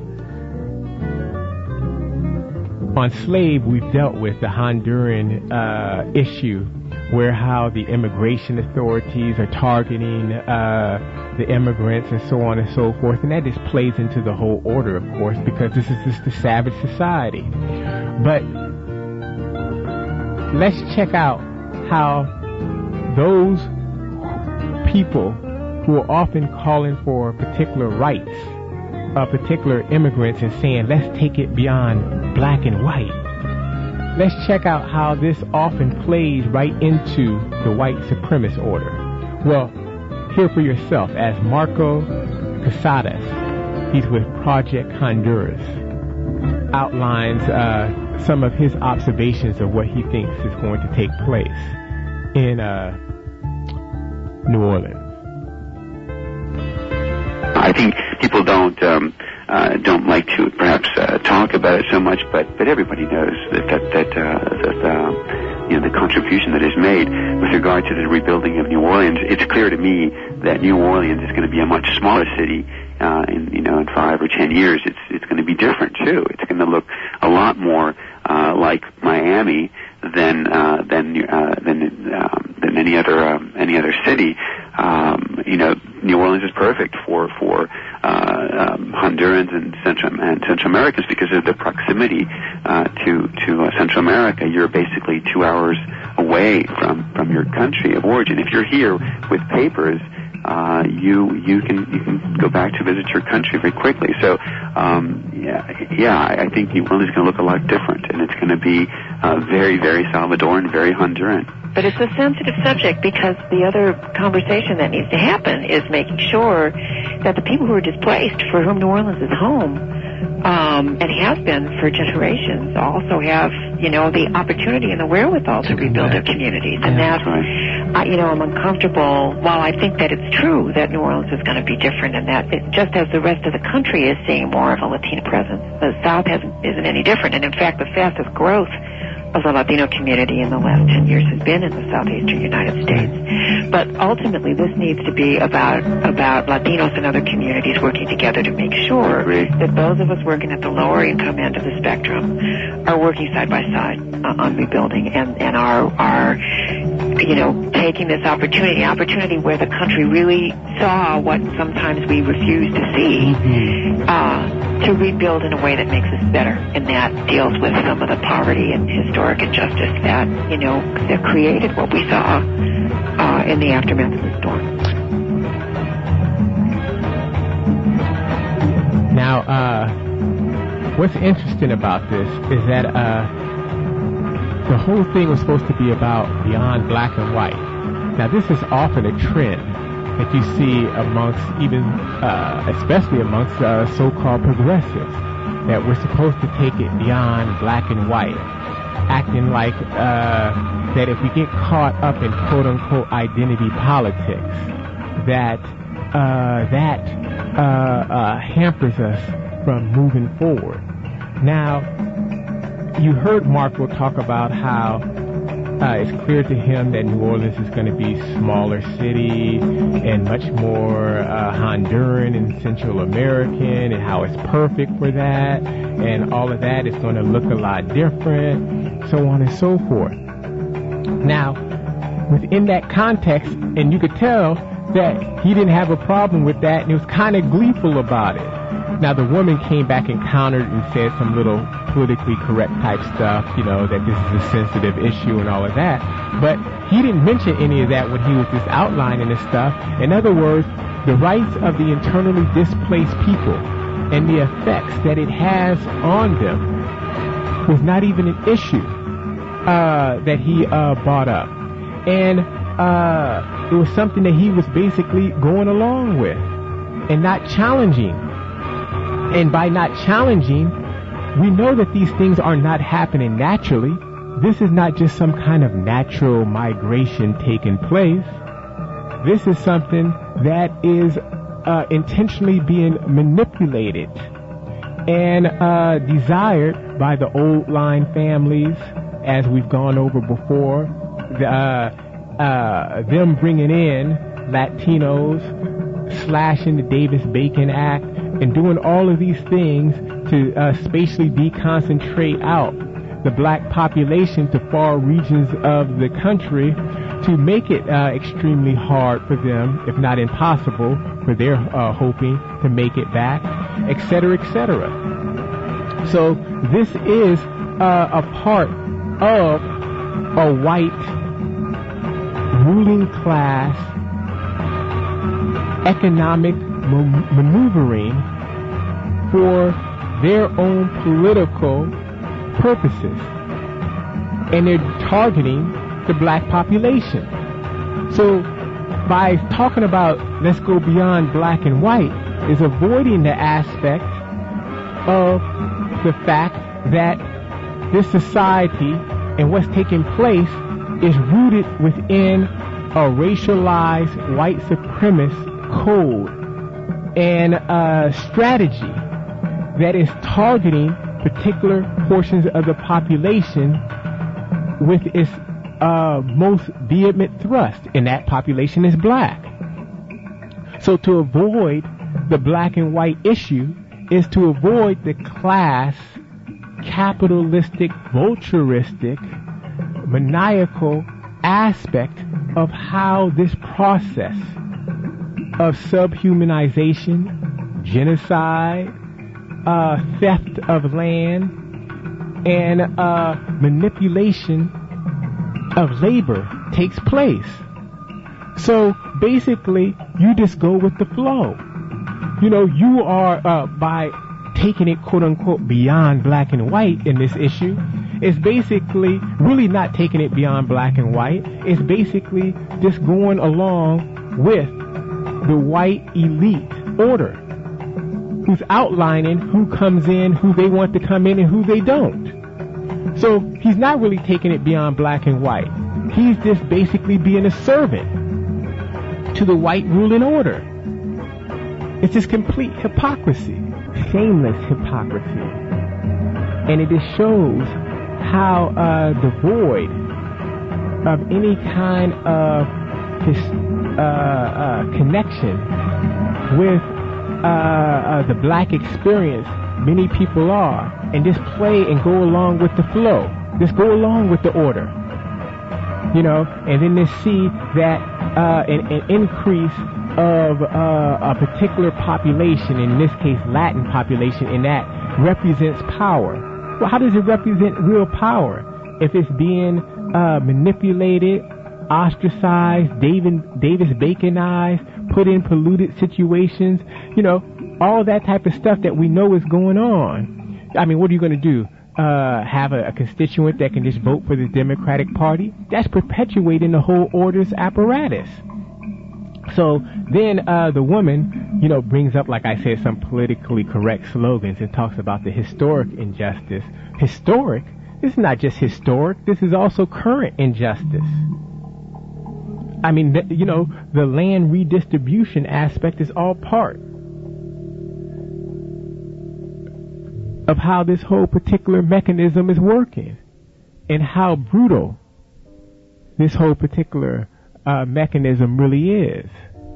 on Slave, we've dealt with the Honduran uh, issue, where how the immigration authorities are targeting uh, the immigrants and so on and so forth. And that just plays into the whole order, of course, because this is just the savage society. But let's check out how those people who are often calling for particular rights of particular immigrants and saying, let's take it beyond black and white. Let's check out how this often plays right into the white supremacist order. Well, hear for yourself as Marco Casadas, he's with Project Honduras, outlines uh, some of his observations of what he thinks is going to take place in uh, New Orleans. I think people don't um, uh, don't like to perhaps uh, talk about it so much, but but everybody knows that that that, uh, that uh, you know the contribution that is made with regard to the rebuilding of New Orleans. It's clear to me that New Orleans is going to be a much smaller city uh, in you know in five or ten years. It's it's going to be different too. It's going to look a lot more uh, like Miami than uh, than uh, than um, than any other um, any other city. Um, you know, New Orleans is perfect for for uh, um, Hondurans and Central and Central Americans because of the proximity uh, to to uh, Central America. You're basically two hours away from, from your country of origin. If you're here with papers, uh, you you can you can go back to visit your country very quickly. So um, yeah, yeah, I think New Orleans is going to look a lot different, and it's going to be uh, very very Salvadoran, very Honduran. But it's a sensitive subject because the other conversation that needs to happen is making sure that the people who are displaced, for whom New Orleans is home, um, and has been for generations, also have, you know, the opportunity and the wherewithal to rebuild their communities. And Yeah, that's, that's right. I, you know, I'm uncomfortable. While I think that it's true that New Orleans is going to be different and that it, just as the rest of the country is seeing more of a Latino presence, the South hasn't, isn't any different. And in fact, the fastest growth of the Latino community in the last ten years has been in the southeastern United States. But ultimately, this needs to be about about Latinos and other communities working together to make sure that those of us working at the lower income end of the spectrum are working side by side uh, on rebuilding and, and are, are, you know, taking this opportunity, opportunity where the country really saw what sometimes we refuse to see, uh, to rebuild in a way that makes us better, and that deals with some of the poverty and historic injustice that, you know, that created what we saw uh, in the aftermath of the storm. Now, uh, what's interesting about this is that uh, the whole thing was supposed to be about beyond black and white. Now, this is often a trend that you see amongst even, uh, especially amongst uh, so-called progressives, that we're supposed to take it beyond black and white, acting like uh, that if we get caught up in quote-unquote identity politics, that uh, that uh, uh, hampers us from moving forward. Now, you heard Marco talk about how Uh, it's clear to him that New Orleans is going to be a smaller city and much more uh, Honduran and Central American, and how it's perfect for that, and all of that is going to look a lot different, so on and so forth. Now, within that context, and you could tell that he didn't have a problem with that, and he was kind of gleeful about it. Now, the woman came back and countered and said some little politically correct type stuff, you know, that this is a sensitive issue and all of that. But he didn't mention any of that when he was just outlining this stuff. In other words, the rights of the internally displaced people and the effects that it has on them was not even an issue uh, that he uh, brought up. And uh, it was something that he was basically going along with and not challenging. And by not challenging, we know that these things are not happening naturally. This is not just some kind of natural migration taking place. This is something that is uh, intentionally being manipulated and uh, desired by the old line families, as we've gone over before. The, uh, uh, them bringing in Latinos, slashing the Davis-Bacon Act, and doing all of these things to uh, spatially deconcentrate out the black population to far regions of the country, to make it uh, extremely hard for them, if not impossible, for their uh, hoping to make it back, et cetera, et cetera. So this is uh, a part of a white ruling class economic ma- maneuvering for their own political purposes, and they're targeting the black population. So by talking about let's go beyond black and white is avoiding the aspect of the fact that this society and what's taking place is rooted within a racialized white supremacist code and a strategy that is targeting particular portions of the population with its uh, most vehement thrust, and that population is black. So to avoid the black and white issue is to avoid the class, capitalistic, vulturistic, maniacal aspect of how this process of subhumanization, genocide, uh, theft of land, and uh, manipulation of labor takes place. So basically, you just go with the flow. You know, you are, uh, by taking it quote unquote beyond black and white in this issue, It's basically really not taking it beyond black and white. It's basically just going along with the white elite order, who's outlining who comes in, who they want to come in, and who they don't. So he's not really taking it beyond black and white. He's just basically being a servant to the white ruling order. It's just complete hypocrisy, shameless hypocrisy. And it just shows how uh, devoid of any kind of his, uh, uh, connection with uh, uh, the black experience many people are, and just play and go along with the flow. Just go along with the order. You know, and then they see that uh, an, an increase of uh, a particular population, in this case Latin population, and that represents power. Well, how does it represent real power if it's being uh, manipulated, ostracized, David, Davis Baconized, put in polluted situations? You know, all that type of stuff that we know is going on. I mean, what are you going to do? Uh, have a, a constituent that can just vote for the Democratic Party? That's perpetuating the whole order's apparatus. So then uh, the woman, you know, brings up, like I said, some politically correct slogans and talks about the historic injustice. Historic? This is not just historic. This is also current injustice. I mean, th- you know, the land redistribution aspect is all part of how this whole particular mechanism is working, and how brutal this whole particular uh, mechanism really is.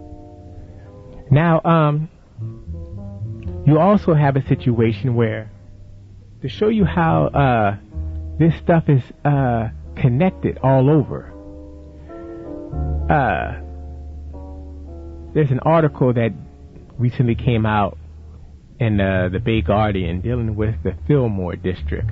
Now, um, you also have a situation where, to show you how uh, this stuff is uh, connected all over, uh, there's an article that recently came out in uh, the Bay Guardian dealing with the Fillmore district.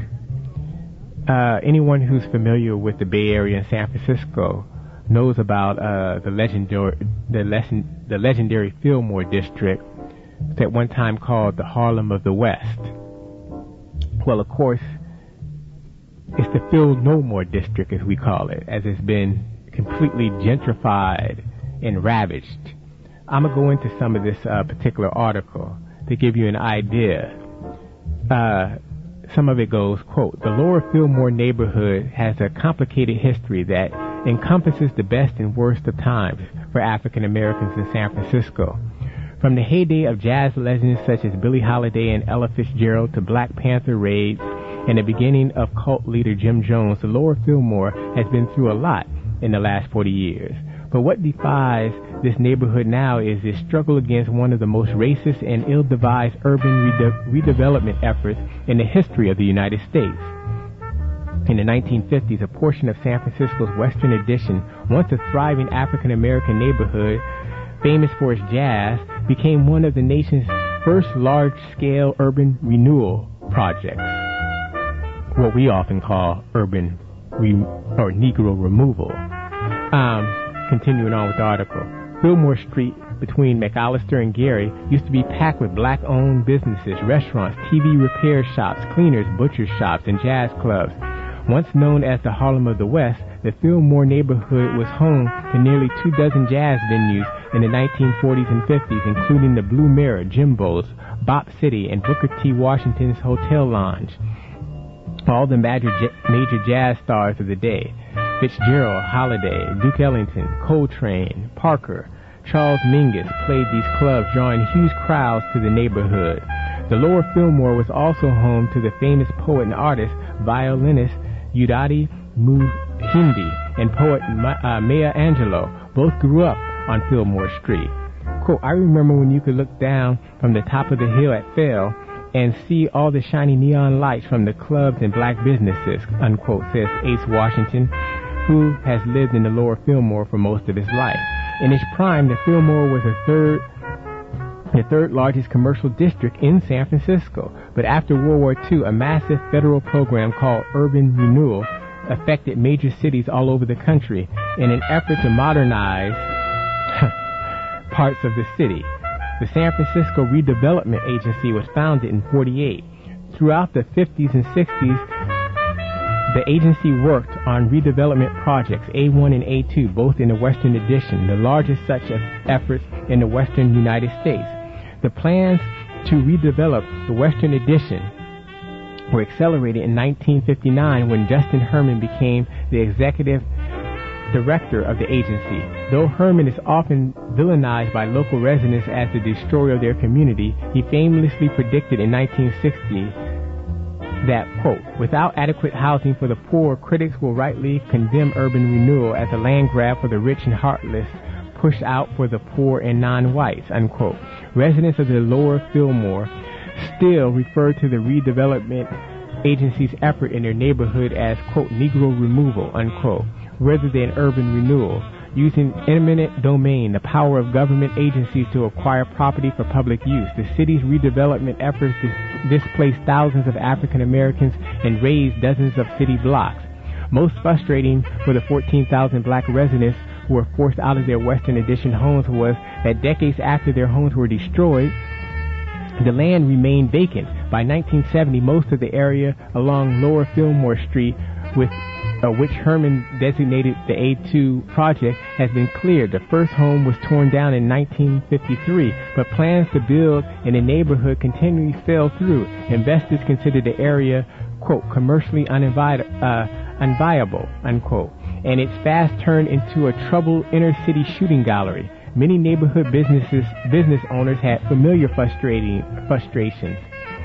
Uh, anyone who's familiar with the Bay Area and San Francisco knows about uh, the legendary the, lesson, the legendary Fillmore district, at one time called the Harlem of the West. Well, of course, it's the Phil No More district, as we call it, as it's been completely gentrified and ravaged. I'm gonna go into some of this uh, particular article to give you an idea. Uh, some of it goes, quote, "The Lower Fillmore neighborhood has a complicated history that encompasses the best and worst of times for African Americans in San Francisco. From the heyday of jazz legends such as Billie Holiday and Ella Fitzgerald to Black Panther raids and the beginning of cult leader Jim Jones, the Lower Fillmore has been through a lot in the last forty years. But what defies this neighborhood now is its struggle against one of the most racist and ill-devised urban rede- redevelopment efforts in the history of the United States. In the nineteen fifties, a portion of San Francisco's Western Addition, once a thriving African-American neighborhood famous for its jazz, became one of the nation's first large-scale urban renewal projects, what we often call urban re- or Negro removal. Um... Continuing on with the article, Fillmore Street between McAllister and Gary used to be packed with black-owned businesses, restaurants, T V repair shops, cleaners, butcher shops, and jazz clubs. Once known as the Harlem of the West, the Fillmore neighborhood was home to nearly two dozen jazz venues in the nineteen forties and fifties, including the Blue Mirror, Jimbo's, Bop City, and Booker T. Washington's Hotel Lounge. All the major, major jazz stars of the day, Fitzgerald, Holiday, Duke Ellington, Coltrane, Parker, Charles Mingus, played these clubs, drawing huge crowds to the neighborhood. The Lower Fillmore was also home to the famous poet and artist, violinist Udati Muhindi and poet uh, Maya Angelou. Both grew up on Fillmore Street. Quote, "I remember when you could look down from the top of the hill at Phil and see all the shiny neon lights from the clubs and black businesses," unquote, says Ace Washington, who has lived in the Lower Fillmore for most of his life. In its prime, the Fillmore was the third, the third largest commercial district in San Francisco. But after World War Two, a massive federal program called Urban Renewal affected major cities all over the country in an effort to modernize parts of the city. The San Francisco Redevelopment Agency was founded in forty-eight. Throughout the fifties and sixties, the agency worked on redevelopment projects A one and A two, both in the Western Addition, the largest such efforts in the Western United States. The plans to redevelop the Western Addition were accelerated in nineteen fifty-nine when Justin Herman became the executive director of the agency. Though Herman is often villainized by local residents as the destroyer of their community, he famously predicted in nineteen sixty that, quote, without adequate housing for the poor, critics will rightly condemn urban renewal as a land grab for the rich and heartless, push out for the poor and non-whites, unquote. Residents of the lower Fillmore still refer to the redevelopment agency's effort in their neighborhood as, quote, Negro removal, unquote, rather than urban renewal, using eminent domain, the power of government agencies to acquire property for public use. The city's redevelopment efforts dis- displaced thousands of African Americans and razed dozens of city blocks. Most frustrating for the fourteen thousand black residents who were forced out of their Western Addition homes was that decades after their homes were destroyed, the land remained vacant. By nineteen seventy, most of the area along Lower Fillmore Street, with uh, which Herman designated the A two project, has been cleared. The first home was torn down in nineteen fifty-three, but plans to build in the neighborhood continually fell through. Investors considered the area, quote, commercially uninvi- uh, unviable, unquote, and it's fast turned into a troubled inner-city shooting gallery. Many neighborhood businesses, business owners had familiar frustrating frustrations.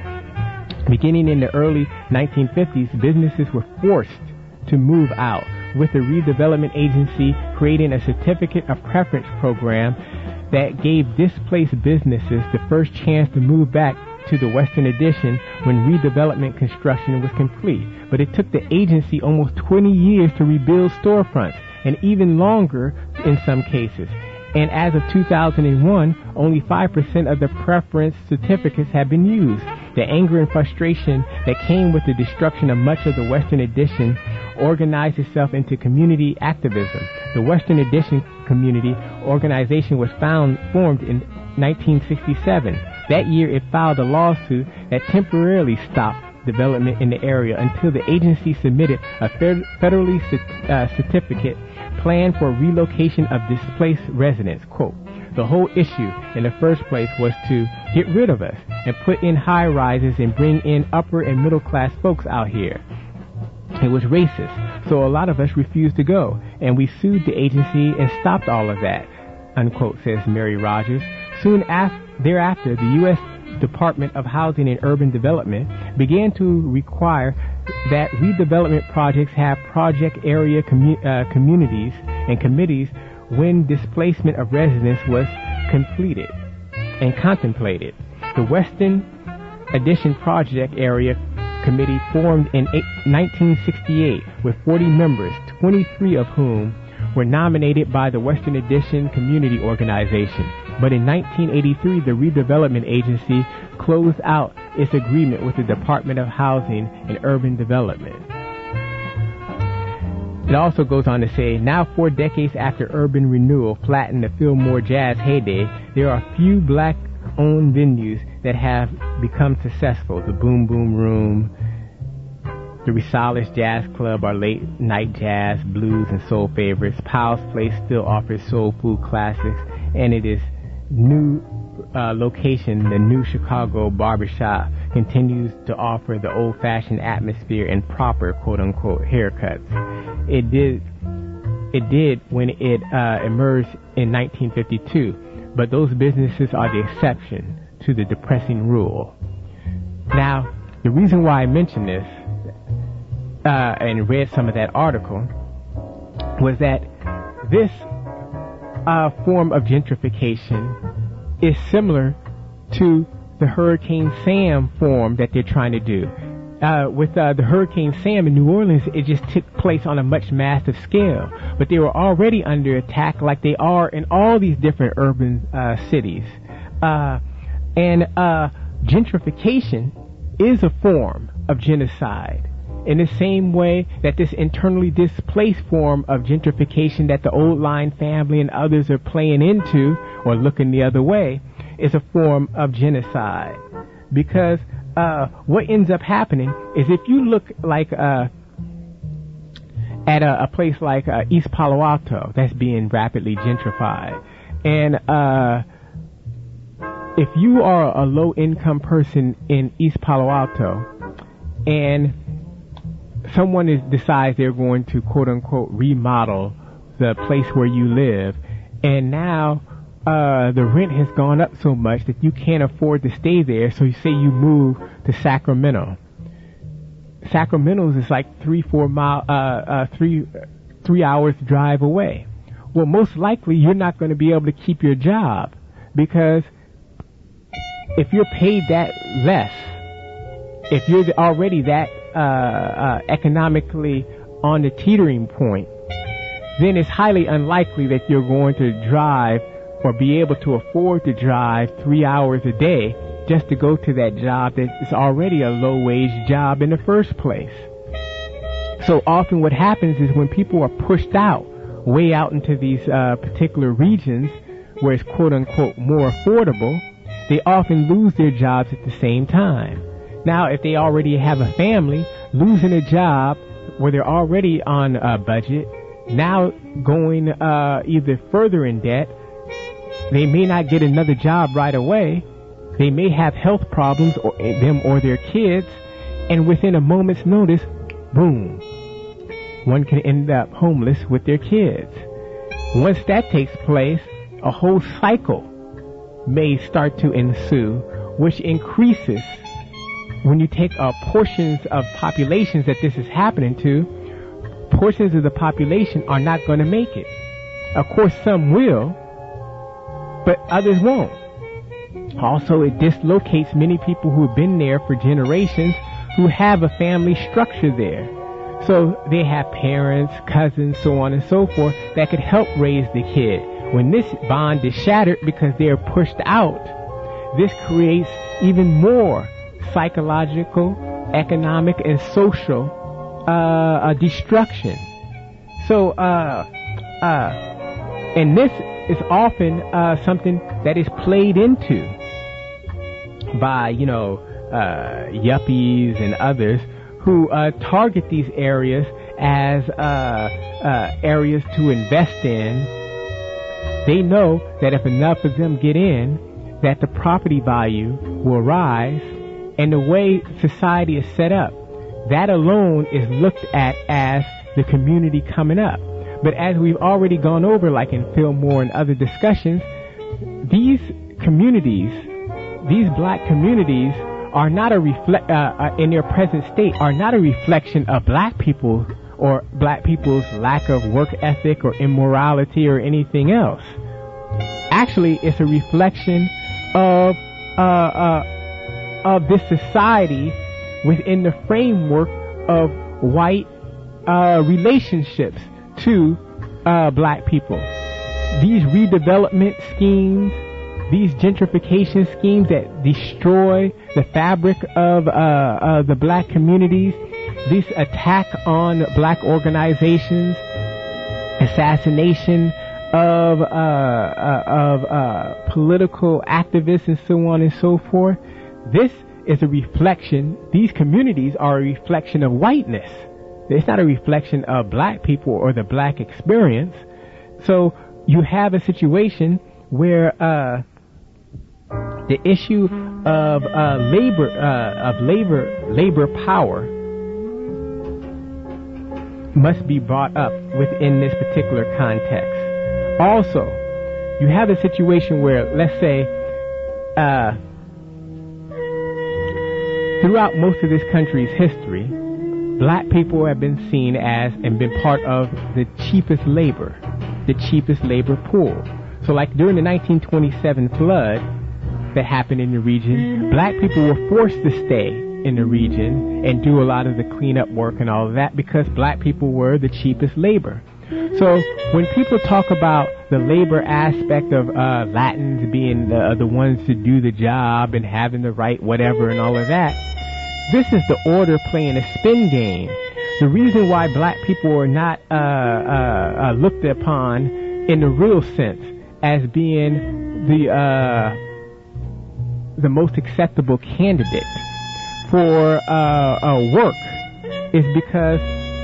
Beginning in the early nineteen fifties, businesses were forced to move out, with the redevelopment agency creating a certificate of preference program that gave displaced businesses the first chance to move back to the Western Addition when redevelopment construction was complete. But it took the agency almost twenty years to rebuild storefronts, and even longer in some cases. And as of two thousand one, only five percent of the preference certificates have been used. The anger and frustration that came with the destruction of much of the Western Addition organized itself into community activism. The Western Addition Community Organization was found, formed in nineteen sixty-seven. That year it filed a lawsuit that temporarily stopped development in the area until the agency submitted a federally uh, certificate plan for relocation of displaced residents. Quote, the whole issue in the first place was to get rid of us and put in high rises and bring in upper and middle class folks out here. It was racist, so a lot of us refused to go, and we sued the agency and stopped all of that, unquote, says Mary Rogers. Soon after, thereafter, the U S Department of Housing and Urban Development began to require that redevelopment projects have project area commu- uh, communities and committees when displacement of residents was completed and contemplated. The Western Addition Project Area Committee formed in nineteen sixty-eight with forty members, twenty-three of whom were nominated by the Western Addition Community Organization. But in nineteen eighty-three, the Redevelopment Agency closed out its agreement with the Department of Housing and Urban Development. It also goes on to say, now four decades after urban renewal flattened the Fillmore Jazz heyday, there are few black-owned venues that have become successful. The Boom Boom Room, the Risalis Jazz Club are late-night jazz, blues, and soul favorites. Powell's Place still offers soul food classics, and it is new uh, location, the New Chicago Barbershop, continues to offer the old-fashioned atmosphere and proper quote-unquote haircuts. It did, it did when it uh, emerged in nineteen fifty-two, but those businesses are the exception to the depressing rule. Now, the reason why I mention this uh, and read some of that article was that this uh, form of gentrification is similar to the Hurricane Sam form that they're trying to do. Uh, with uh, the Hurricane Sam in New Orleans, it just took place on a much massive scale. But they were already under attack like they are in all these different urban uh, cities. Uh, and uh, gentrification is a form of genocide. In the same way that this internally displaced form of gentrification that the Old Line family and others are playing into or looking the other way is a form of genocide. Because uh, what ends up happening is if you look like uh, at a, a place like uh, East Palo Alto that's being rapidly gentrified. And uh, if you are a low-income person in East Palo Alto and someone is, decides they're going to quote-unquote remodel the place where you live, and now uh, the rent has gone up so much that you can't afford to stay there, so you say you move to Sacramento. Sacramento is like three, four mile, uh, uh, three, three hours drive away. Well, most likely you're not going to be able to keep your job, because if you're paid that less, if you're already that uh, uh, economically on the teetering point, then it's highly unlikely that you're going to drive or be able to afford to drive three hours a day just to go to that job that is already a low-wage job in the first place. So often what happens is when people are pushed out, way out into these uh, particular regions where it's quote-unquote more affordable, they often lose their jobs at the same time. Now, if they already have a family, losing a job where they're already on a budget, now going uh, either further in debt, they may not get another job right away. They may have health problems, or them or their kids, and within a moment's notice, boom, one can end up homeless with their kids. Once that takes place, a whole cycle may start to ensue, which increases when you take uh, portions of populations that this is happening to. Portions of the population are not going to make it. Of course, some will, but others won't. Also, it dislocates many people who have been there for generations, who have a family structure there. So they have parents, cousins, so on and so forth, that could help raise the kid. When this bond is shattered because they are pushed out, this creates even more psychological, economic, and social uh, uh, destruction. So, uh, uh, and this is often uh, something that is played into by, you know, uh, yuppies and others who uh, target these areas as uh, uh, areas to invest in. They know that if enough of them get in, that the property value will rise, and the way society is set up, that alone is looked at as the community coming up. But as we've already gone over, like in Fillmore and other discussions, these communities, these black communities, are not a reflect uh, uh, in their present state are not a reflection of black people or black people's lack of work ethic or immorality or anything else. Actually, it's a reflection of uh, uh, of this society within the framework of white uh, relationships to uh, black people. These redevelopment schemes, these gentrification schemes that destroy the fabric of uh, uh, the black communities, this attack on black organizations, assassination of uh, uh, of uh, political activists and so on and so forth, this is a reflection, these communities are a reflection of whiteness. It's not a reflection of black people or the black experience. So you have a situation where uh, the issue of uh, labor uh, of labor labor power must be brought up within this particular context. Also, you have a situation where, let's say, uh, throughout most of this country's history, black people have been seen as and been part of the cheapest labor, the cheapest labor pool. So like during the nineteen twenty-seven flood that happened in the region, black people were forced to stay in the region and do a lot of the cleanup work and all of that because black people were the cheapest labor. So when people talk about the labor aspect of uh, Latins being the, the ones to do the job and having the right whatever and all of that, this is the order playing a spin game. The reason why black people are not uh, uh, uh, looked upon in the real sense as being the uh, the most acceptable candidate for uh, uh, work is because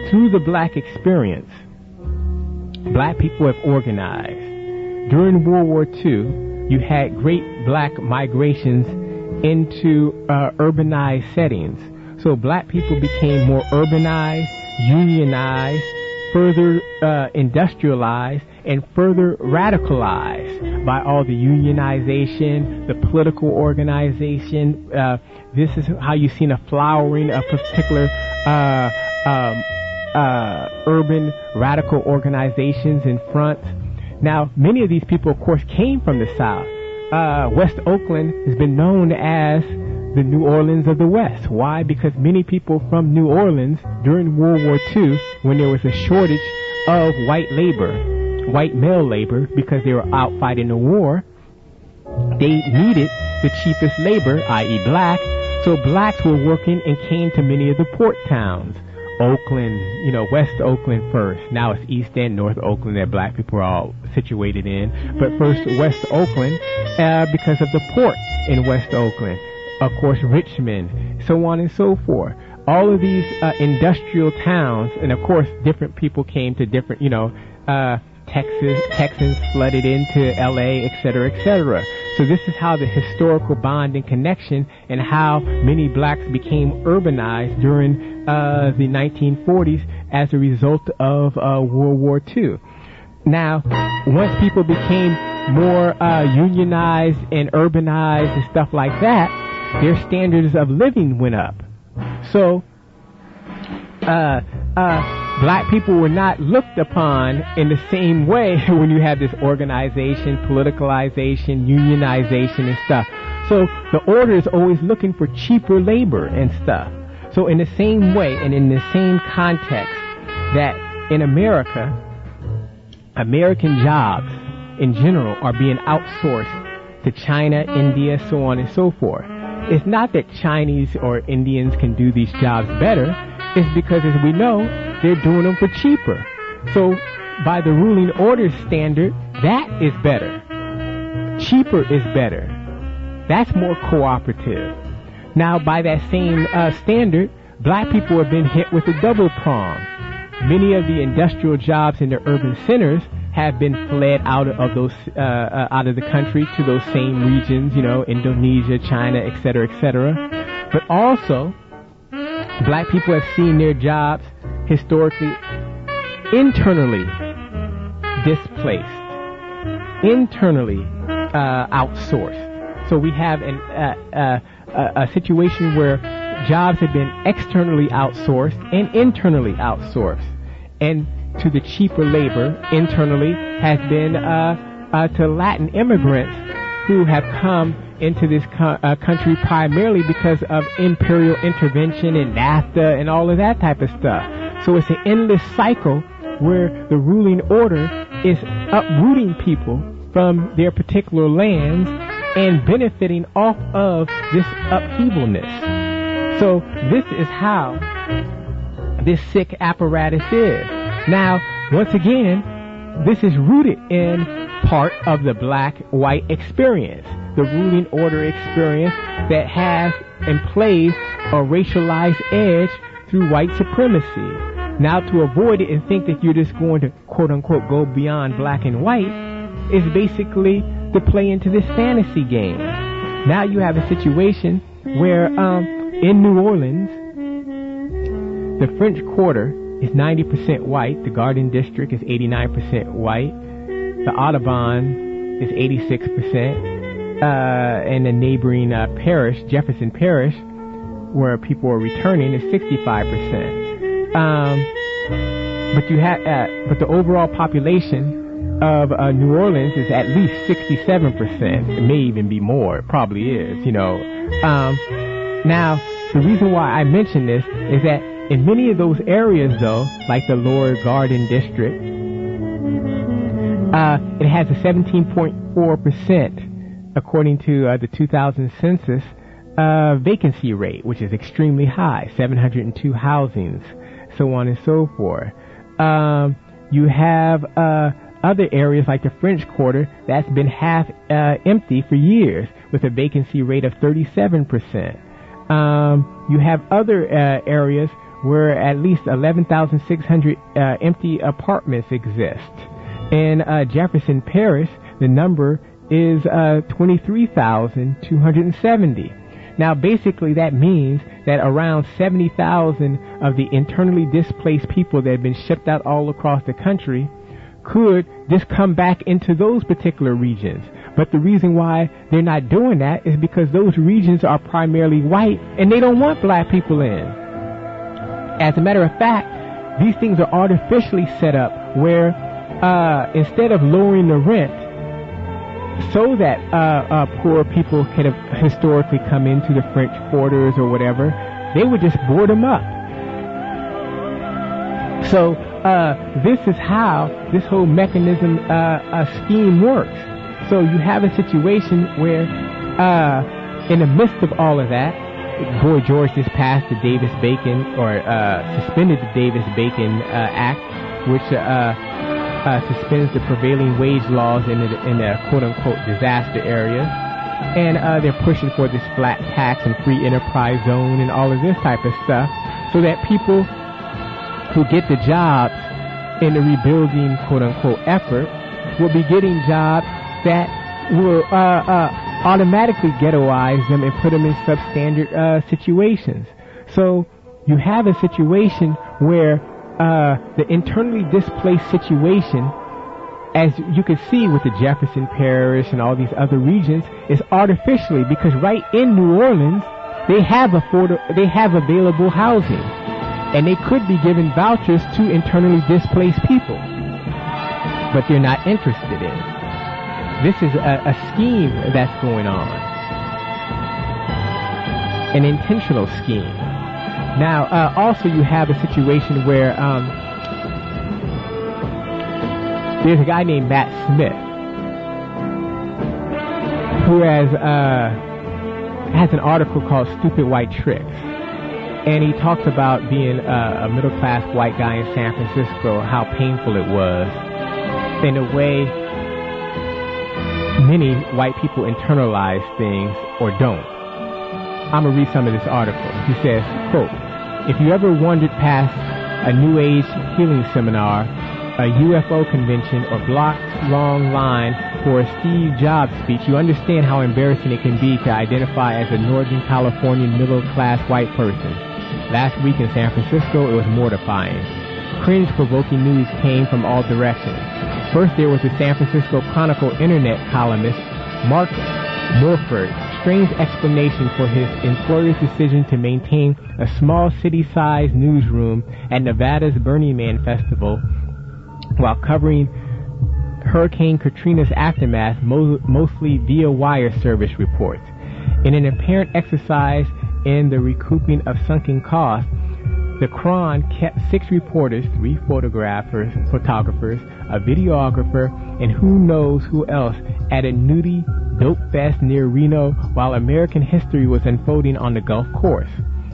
through the black experience, black people have organized. During World War Two, you had great black migrations into uh, urbanized settings. So black people became more urbanized, unionized, further uh, industrialized, and further radicalized by all the unionization, the political organization. Uh, this is how you've seen a flowering of particular uh, um, uh, urban radical organizations and fronts. Now, many of these people, of course, came from the South. Uh, West Oakland has been known as the New Orleans of the West. Why? Because many people from New Orleans during World War Two, when there was a shortage of white labor, white male labor, because they were out fighting the war, they needed the cheapest labor, that is black. So blacks were working and came to many of the port towns. Oakland, you know, West Oakland first. Now it's East End, North Oakland that black people are all situated in. But first West Oakland, uh, because of the port in West Oakland. Of course, Richmond, so on and so forth. All of these uh, industrial towns, and of course, different people came to different, you know, uh, Texas, Texans flooded into L A, et cetera, et cetera. So this is how the historical bond and connection and how many blacks became urbanized during uh, the nineteen forties as a result of uh, World War Two. Now, once people became more uh, unionized and urbanized and stuff like that, their standards of living went up. So, uh, uh, black people were not looked upon in the same way when you have this organization, politicalization, unionization and stuff. So the order is always looking for cheaper labor and stuff. So in the same way and in the same context that in America, American jobs in general are being outsourced to China, India, so on and so forth. It's not that Chinese or Indians can do these jobs better. It's because, as we know, they're doing them for cheaper. So, by the ruling order standard, that is better. Cheaper is better. That's more cooperative. Now, by that same uh, standard, black people have been hit with a double prong. Many of the industrial jobs in the urban centers have been fled out of those uh, uh, out of the country to those same regions, you know, Indonesia, China, et cetera, et cetera. But also, black people have seen their jobs historically internally displaced, internally uh, outsourced. So we have an, uh, uh, a situation where jobs have been externally outsourced and internally outsourced. And to the cheaper labor internally has been uh, uh, to Latin immigrants who have come into this co- uh, country primarily because of imperial intervention and NAFTA and all of that type of stuff. So it's an endless cycle where the ruling order is uprooting people from their particular lands and benefiting off of this upheavalness. So this is how this sick apparatus is. Now, once again, this is rooted in part of the black-white experience, the ruling order experience that has and plays a racialized edge through white supremacy. Now, to avoid it and think that you're just going to, quote-unquote, go beyond black and white is basically to play into this fantasy game. Now you have a situation where um, in New Orleans, the French Quarter is ninety percent white. The Garden District is eighty-nine percent white. The Audubon is eighty-six percent. Uh, and the neighboring uh, parish, Jefferson Parish, where people are returning, is sixty-five percent. Um, but you have, uh, but the overall population of uh, New Orleans is at least sixty-seven percent. It may even be more. It probably is, you know. Um, now, the reason why I mention this is that in many of those areas, though, like the Lower Garden District, uh, it has a seventeen point four percent, according to uh, the two thousand census, uh, vacancy rate, which is extremely high, seven hundred two housings, so on and so forth. Um, you have uh, other areas like the French Quarter that's been half uh, empty for years, with a vacancy rate of thirty-seven percent. Um, you have other uh, areas where at least eleven thousand six hundred uh, empty apartments exist. In uh, Jefferson Parish, the number is uh, twenty-three thousand two hundred seventy. Now, basically, that means that around seventy thousand of the internally displaced people that have been shipped out all across the country could just come back into those particular regions. But the reason why they're not doing that is because those regions are primarily white and they don't want black people in. As a matter of fact, these things are artificially set up where uh, instead of lowering the rent so that uh, uh, poor people could have historically come into the French quarters or whatever, they would just board them up. So uh, this is how this whole mechanism uh, uh, scheme works. So you have a situation where uh, in the midst of all of that, Boy George just passed the Davis-Bacon, or uh, suspended the Davis-Bacon uh, Act, which uh, uh, suspends the prevailing wage laws in the, in the quote-unquote disaster areas. And uh, they're pushing for this flat tax and free enterprise zone and all of this type of stuff, so that people who get the jobs in the rebuilding quote-unquote effort will be getting jobs that will uh, uh, automatically ghettoize them and put them in substandard uh, situations. So you have a situation where uh, the internally displaced situation, as you can see with the Jefferson Parish and all these other regions, is artificially, because right in New Orleans they have afford- they have available housing, and they could be giving vouchers to internally displaced people, but they're not interested in it. This is a, a scheme that's going on, an intentional scheme. Now, uh, also you have a situation where um, there's a guy named Matt Smith who has uh, has an article called "Stupid White Tricks," and he talks about being a, a middle-class white guy in San Francisco, how painful it was, in a way many white people internalize things or don't. I'm going to read some of this article. He says, quote, "If you ever wandered past a New Age healing seminar, a U F O convention, or block-long line for a Steve Jobs speech, you understand how embarrassing it can be to identify as a Northern Californian middle-class white person. Last week in San Francisco, it was mortifying. Cringe-provoking news came from all directions. First, there was the San Francisco Chronicle internet columnist Mark Morford's strange explanation for his employer's decision to maintain a small city-sized newsroom at Nevada's Burning Man Festival while covering Hurricane Katrina's aftermath, mo- mostly via wire service reports. In an apparent exercise in the recouping of sunken costs, the Cron kept six reporters, three photographers, photographers, a videographer, and who knows who else at a nudie dope fest near Reno while American history was unfolding on the Gulf Course.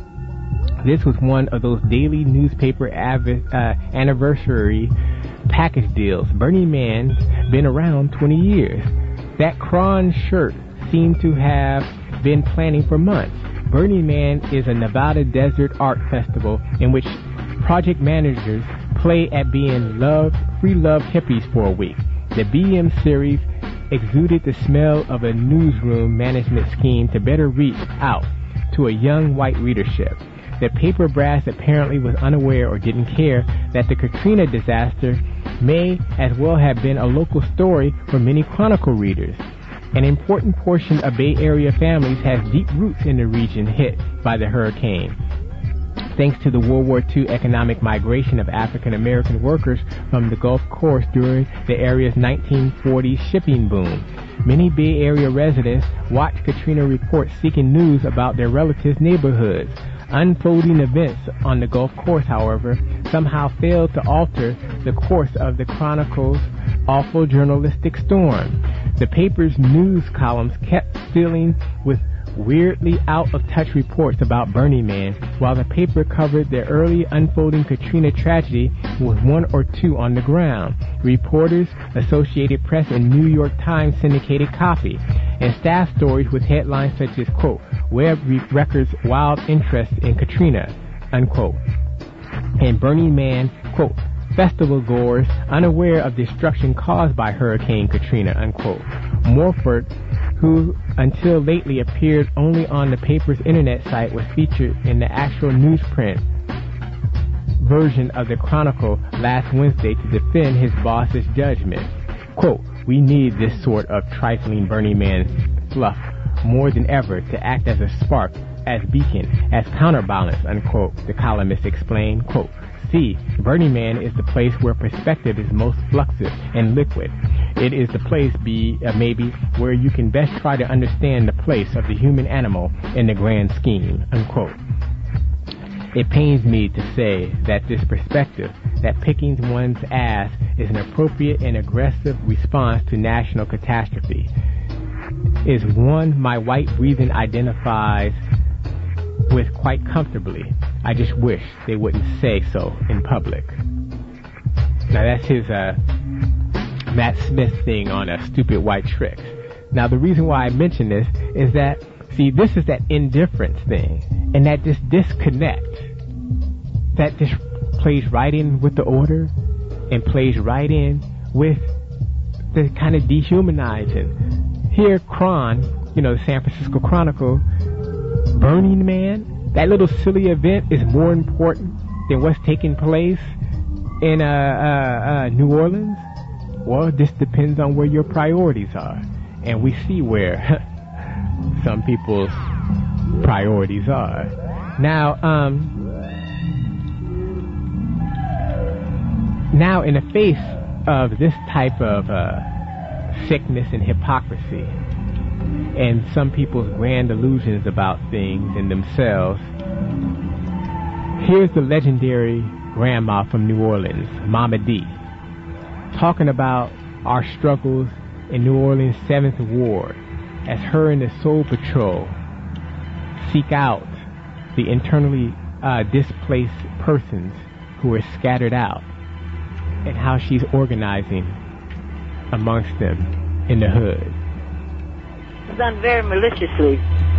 This was one of those daily newspaper av- uh, anniversary package deals. Burning Man's been around twenty years. That Cron shirt seemed to have been planning for months. Burning Man is a Nevada desert art festival in which project managers play at being love, free love hippies for a week. The B M series exuded the smell of a newsroom management scheme to better reach out to a young white readership. The paper brass apparently was unaware or didn't care that the Katrina disaster may as well have been a local story for many Chronicle readers. An important portion of Bay Area families has deep roots in the region hit by the hurricane. Thanks to the World War Two economic migration of African American workers from the Gulf Coast during the area's nineteen forties shipping boom, many Bay Area residents watched Katrina reports seeking news about their relatives' neighborhoods. Unfolding events on the Gulf Coast, however, somehow failed to alter the course of the Chronicle's awful journalistic storm. The paper's news columns kept filling with weirdly out-of-touch reports about Burning Man, while the paper covered the early unfolding Katrina tragedy with one or two on the ground. Reporters, Associated Press, and New York Times syndicated copy, and staff stories with headlines such as, quote, "Webb re- records wild interest in Katrina," unquote. And Burning Man, quote, festival goers unaware of destruction caused by Hurricane Katrina, unquote. Morford, who until lately appeared only on the paper's internet site, was featured in the actual newsprint version of the Chronicle last Wednesday to defend his boss's judgment. Quote, we need this sort of trifling Burning Man fluff more than ever to act as a spark, as beacon, as counterbalance, unquote, the columnist explained. Quote, see, Burning Man is the place where perspective is most fluxive and liquid. It is the place, be uh, maybe, where you can best try to understand the place of the human animal in the grand scheme, unquote. It pains me to say that this perspective, that picking one's ass is an appropriate and aggressive response to national catastrophe, is one my white breathing identifies with quite comfortably. I just wish they wouldn't say so in public. Now that's his uh, Matt Smith thing on a stupid white tricks. Now the reason why I mention this is that, see, this is that indifference thing, and that just disconnect, that just plays right in with the order, and plays right in with the kind of dehumanizing. Here, Cron, you know, the San Francisco Chronicle, Burning Man, that little silly event is more important than what's taking place in uh, uh, uh, New Orleans. Well, this depends on where your priorities are. And we see where some people's priorities are. Now, um, now in the face of this type of uh, sickness and hypocrisy, and some people's grand illusions about things and themselves, here's the legendary grandma from New Orleans, Mama D, talking about our struggles in New Orleans' seventh Ward as her and the Soul Patrol seek out the internally uh, displaced persons who are scattered out, and how she's organizing amongst them in the hood. Done very maliciously.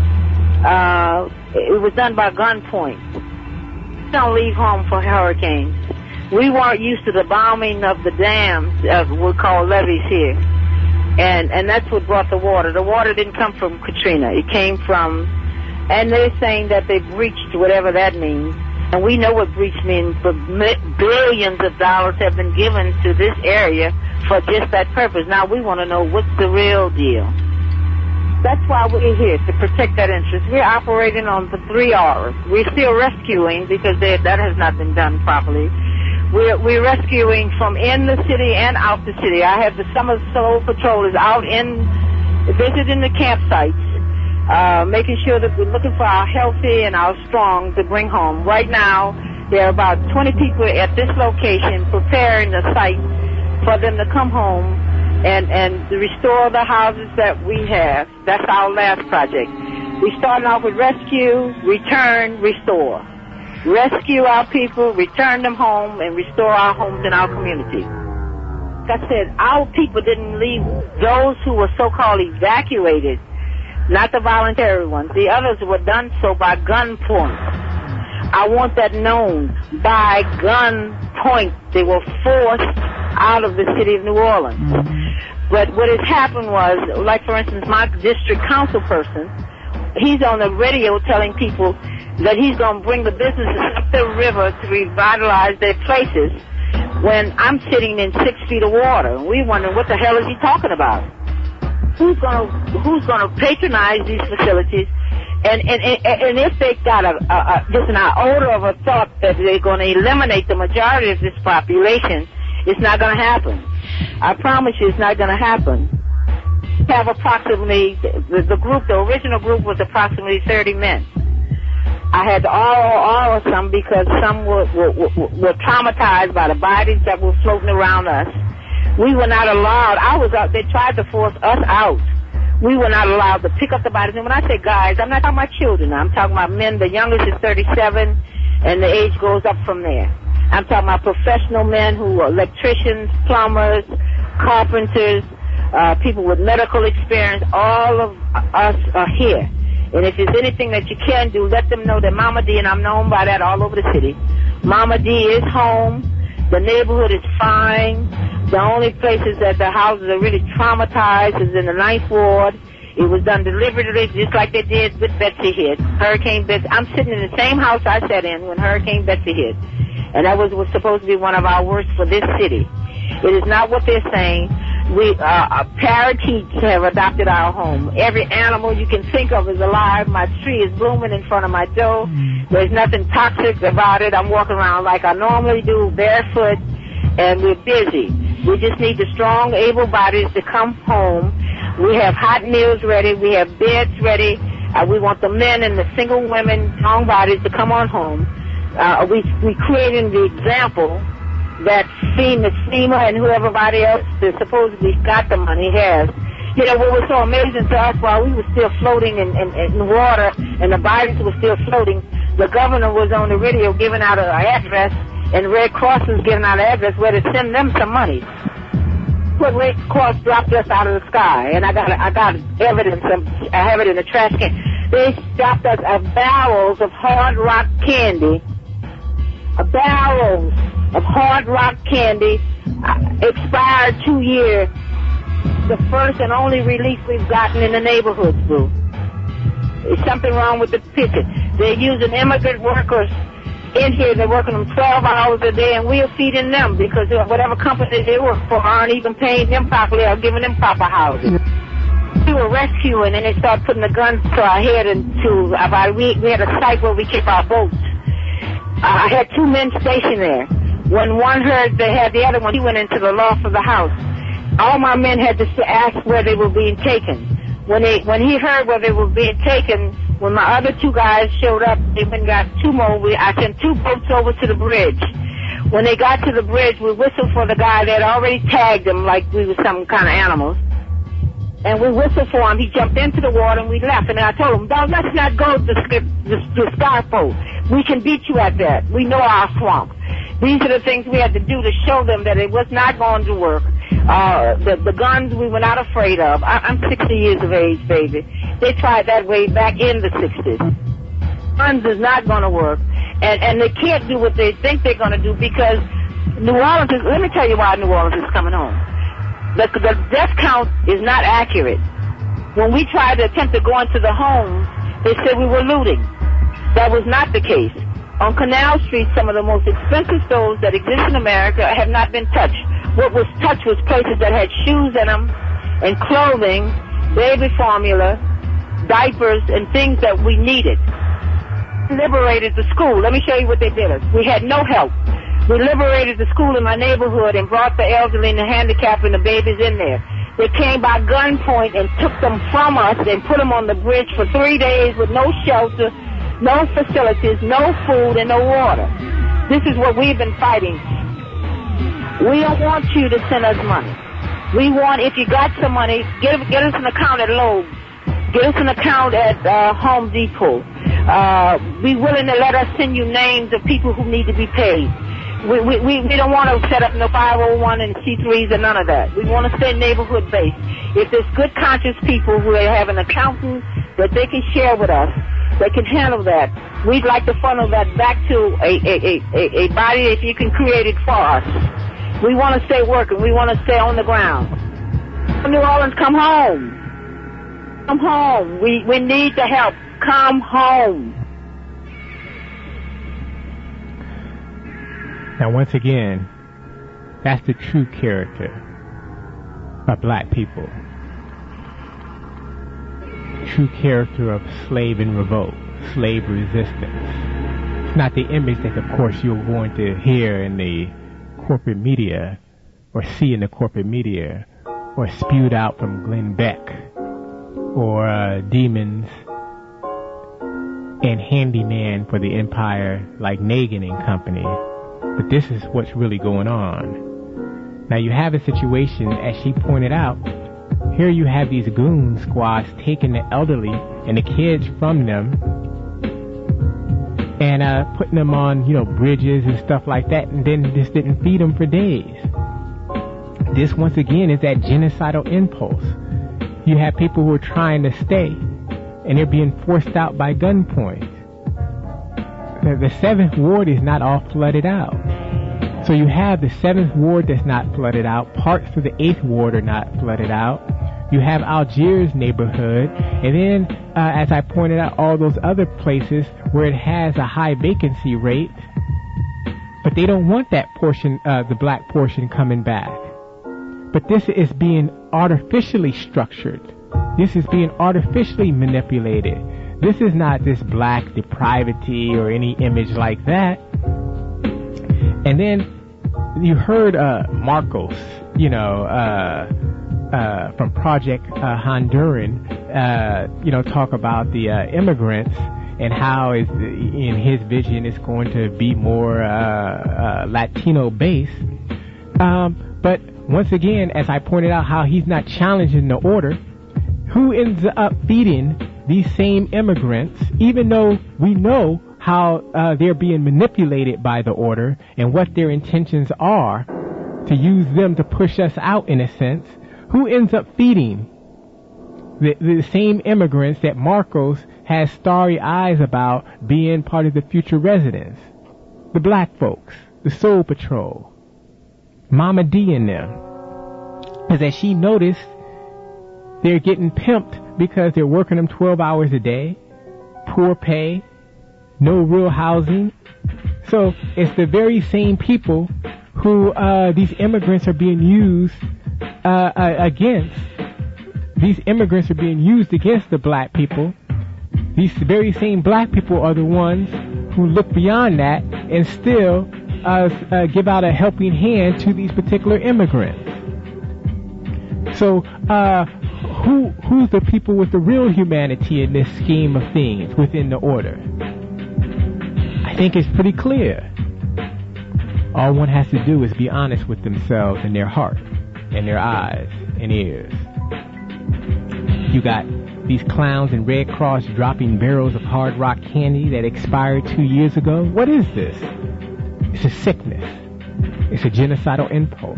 Uh, it was done by gunpoint. Don't leave home for hurricanes. We weren't used to the bombing of the dams, uh, we call levees here, and and that's what brought the water. The water didn't come from Katrina. It came from, and they're saying that they breached, whatever that means. And we know what breach means, but billions of dollars have been given to this area for just that purpose. Now we want to know what's the real deal. That's why we're here, to protect that interest. We're operating on the three R's. We're still rescuing because they, that has not been done properly. We're, we're rescuing from in the city and out the city. I have the Summer Soul Patrollers out in, visiting the campsites, uh, making sure that we're looking for our healthy and our strong to bring home. Right now, there are about twenty people at this location preparing the site for them to come home and, and to restore the houses that we have. That's our last project. We're starting off with rescue, return, restore. Rescue our people, return them home, and restore our homes and our community. Like I said, our people didn't leave. Those who were so-called evacuated, not the voluntary ones. The others were done so by gunpoint. I want that known. By gunpoint. They were forced out of the city of New Orleans. Mm-hmm. But what had happened was, like for instance, my district council person, he's on the radio telling people that he's going to bring the businesses up the river to revitalize their places when I'm sitting in six feet of water. And we wondering, what the hell is he talking about? Who's going to, who's going to patronize these facilities? And, and, and, and if they got a, a, a, just an iota of a thought that they're going to eliminate the majority of this population, it's not going to happen. I promise you it's not going to happen. We have approximately, the, the group, the original group was approximately thirty men. I had to all or some because some were, were, were traumatized by the bodies that were floating around us. We were not allowed, I was out, they tried to force us out. We were not allowed to pick up the bodies. And when I say guys, I'm not talking about children. I'm talking about men. The youngest is thirty-seven, and the age goes up from there. I'm talking about professional men who are electricians, plumbers, carpenters, uh, people with medical experience. All of us are here. And if there's anything that you can do, let them know that Mama D, and I'm known by that all over the city, Mama D is home. The neighborhood is fine. The only places that the houses are really traumatized is in the ninth ward. It was done deliberately, just like they did with Betsy hit. Hurricane Betsy. I'm sitting in the same house I sat in when Hurricane Betsy hit. And that was, was supposed to be one of our worst for this city. It is not what they're saying. We, uh, parakeets have adopted our home. Every animal you can think of is alive. My tree is blooming in front of my door. There's nothing toxic about it. I'm walking around like I normally do, barefoot, and we're busy. We just need the strong, able bodies to come home. We have hot meals ready. We have beds ready. Uh, we want the men and the single women, strong bodies to come on home. Uh, we, we creating the example that FEMA, FEMA and whoeverybody else that supposedly got the money has. You know, what was so amazing to us while we were still floating in, in, in water and the bodies were still floating, the governor was on the radio giving out an address, and Red Cross was giving out an address where to send them some money. But Red Cross dropped us out of the sky, and I got I got evidence. Of, I have it in the trash can. They dropped us a barrels of Hard Rock candy, a barrels of Hard Rock candy, uh, expired two years. The first and only release we've gotten in the neighborhoods, boo. There's something wrong with the picture. They're using immigrant workers in here. They're working them twelve hours a day, and we're feeding them because whatever company they work for aren't even paying them properly or giving them proper housing. We were rescuing, and they started putting the guns to our head and to about we we had a site where we keep our boats. Uh, I had two men stationed there. When one heard they had the other one, he went into the loft of the house. All my men had to ask where they were being taken. When they when he heard where they were being taken, when my other two guys showed up, they went and got two more. We, I sent two boats over to the bridge. When they got to the bridge, we whistled for the guy that had already tagged him like we were some kind of animals. And we whistled for him. He jumped into the water, and we left. And I told him, "Dog, let's not go to the, the, the Scarfo. We can beat you at that. We know our swamp." These are the things we had to do to show them that it was not going to work. Uh, the, the guns we were not afraid of. I, I'm sixty years of age, baby. They tried that way back in the sixties. Guns is not going to work. And, and they can't do what they think they're going to do because New Orleans is, let me tell you why New Orleans is coming home. The, the death count is not accurate. When we tried to attempt to go into the homes, they said we were looting. That was not the case. On Canal Street, some of the most expensive stores that exist in America have not been touched. What was touched was places that had shoes in them and clothing, baby formula, diapers, and things that we needed. Liberated the school. Let me show you what they did us. We had no help. We liberated the school in my neighborhood and brought the elderly and the handicapped and the babies in there. They came by gunpoint and took them from us and put them on the bridge for three days with no shelter, no facilities, no food, and no water. This is what we've been fighting. We don't want you to send us money. We want, if you got some money, get, get us an account at Lowe's. Get us an account at uh, Home Depot. Uh, be willing to let us send you names of people who need to be paid. We, we, we, we don't want to set up no five oh one and C threes and none of that. We want to stay neighborhood-based. If there's good, conscious people who have an accountant that they can share with us, they can handle that. We'd like to funnel that back to a, a, a, a body if you can create it for us. We want to stay working. We want to stay on the ground. New Orleans, come home. Come home. We, we need the help. Come home. Now, once again, that's the true character of black people. True character of slave and revolt, slave resistance. It's not the image that, of course, you're going to hear in the corporate media or see in the corporate media or spewed out from Glenn Beck or uh, demons and handyman for the empire like Nagin and company. But this is what's really going on. Now you have a situation, as she pointed out, here you have these goon squads taking the elderly and the kids from them and uh, putting them on, you know, bridges and stuff like that, and then just didn't feed them for days. This, once again, is that genocidal impulse. You have people who are trying to stay, and they're being forced out by gunpoint. The, the seventh Ward is not all flooded out. So you have the seventh Ward that's not flooded out. Parts of the eighth Ward are not flooded out. You have Algiers neighborhood, and then, uh, as I pointed out, all those other places where it has a high vacancy rate, but they don't want that portion, uh, the black portion coming back. But this is being artificially structured. This is being artificially manipulated. This is not this black depravity or any image like that. And then you heard uh, Marcos, you know, uh, uh, from Project uh, Honduran, uh, you know, talk about the uh, immigrants and how, is in his vision, it's going to be more uh, uh, Latino-based. Um, but once again, as I pointed out, how he's not challenging the order, who ends up feeding these same immigrants, even though we know how uh, they're being manipulated by the order and what their intentions are to use them to push us out, in a sense. Who ends up feeding the, the same immigrants that Marcos has starry eyes about being part of the future residents? The black folks, the Soul Patrol, Mama D and them. Because as she noticed, they're getting pimped because they're working them twelve hours a day, poor pay, no real housing. So it's the very same people who uh, these immigrants are being used uh, uh, against. These immigrants are being used against the black people. These very same black people are the ones who look beyond that and still uh, uh, give out a helping hand to these particular immigrants. So uh, who who's the people with the real humanity in this scheme of things within the order? I think it's pretty clear. All one has to do is be honest with themselves and their heart and their eyes and ears. You got these clowns in Red Cross dropping barrels of Hard Rock candy that expired two years ago. What is this? It's a sickness. It's a genocidal impulse.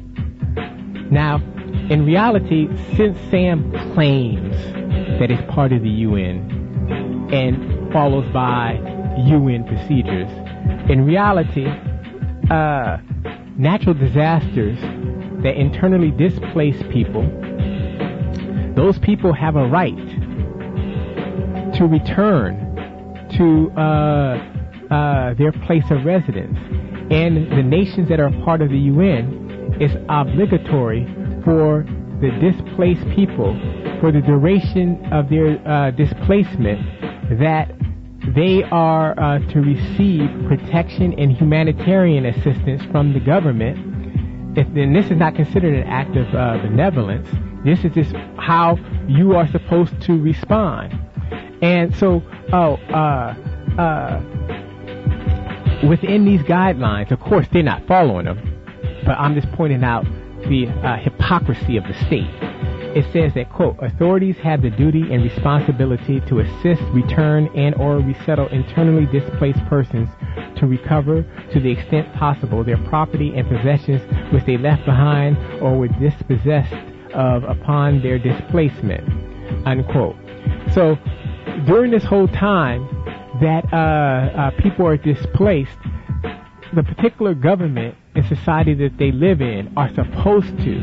Now, in reality, since Sam claims that it's part of the U N and follows by U N procedures, in reality, uh, natural disasters that internally displace people, those people have a right to return to uh, uh, their place of residence. And the nations that are part of the U N, is obligatory for the displaced people, for the duration of their uh, displacement, that they are uh, to receive protection and humanitarian assistance from the government. If, and this is not considered an act of uh, benevolence. This is just how you are supposed to respond. And so, oh, uh, uh, within these guidelines, of course, they're not following them, but I'm just pointing out the uh, hypocrisy of the state. It says that, quote, authorities have the duty and responsibility to assist, return, and or resettle internally displaced persons to recover, to the extent possible, their property and possessions which they left behind or were dispossessed of upon their displacement, unquote. So during this whole time that uh, uh, people are displaced, the particular government and society that they live in are supposed to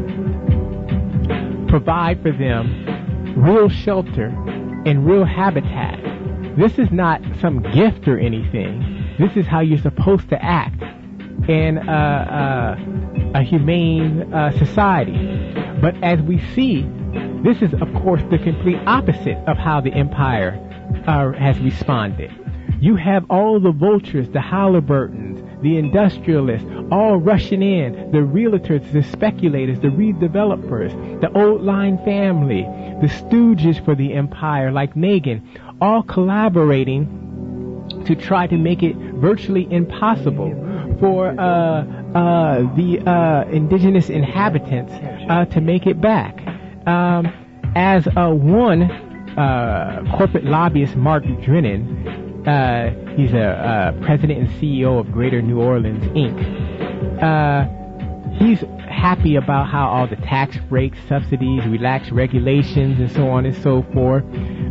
provide for them real shelter and real habitat. This is not some gift or anything. This is how you're supposed to act in uh, uh, a humane uh, society. But as we see, this is, of course, the complete opposite of how the empire uh, has responded. You have all the vultures, the Halliburtons, the industrialists, all rushing in, the realtors, the speculators, the redevelopers, the old line family, the stooges for the empire like Nagin, all collaborating to try to make it virtually impossible for uh, uh, the uh, indigenous inhabitants uh, to make it back. Um, as uh, one uh, corporate lobbyist, Mark Drennan, uh, he's a uh, president and C E O of Greater New Orleans, Incorporated. Uh, he's happy about how all the tax breaks, subsidies, relaxed regulations, and so on and so forth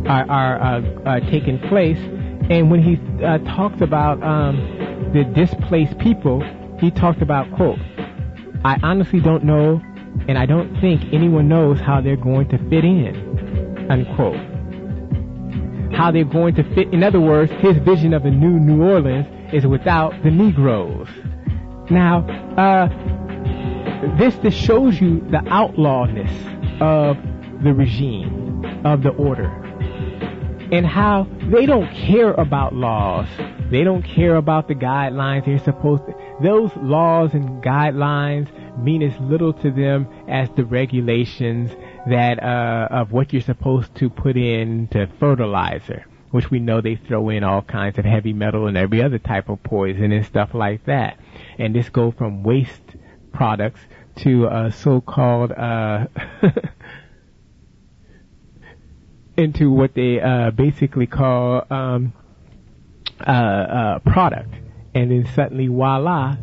are, are uh, uh, taking place. And when he uh, talked about um, the displaced people, he talked about, quote, I honestly don't know, and I don't think anyone knows how they're going to fit in, unquote. How they're going to fit. In other words, his vision of a new New Orleans is without the Negroes. Now, uh, this just shows you the outlawness of the regime, of the order, and how they don't care about laws. They don't care about the guidelines they're supposed to. Those laws and guidelines mean as little to them as the regulations that uh, of what you're supposed to put into fertilizer, which we know they throw in all kinds of heavy metal and every other type of poison and stuff like that. And this go from waste products to uh, so-called uh, into what they uh, basically call um, uh, uh, product, and then suddenly, voila,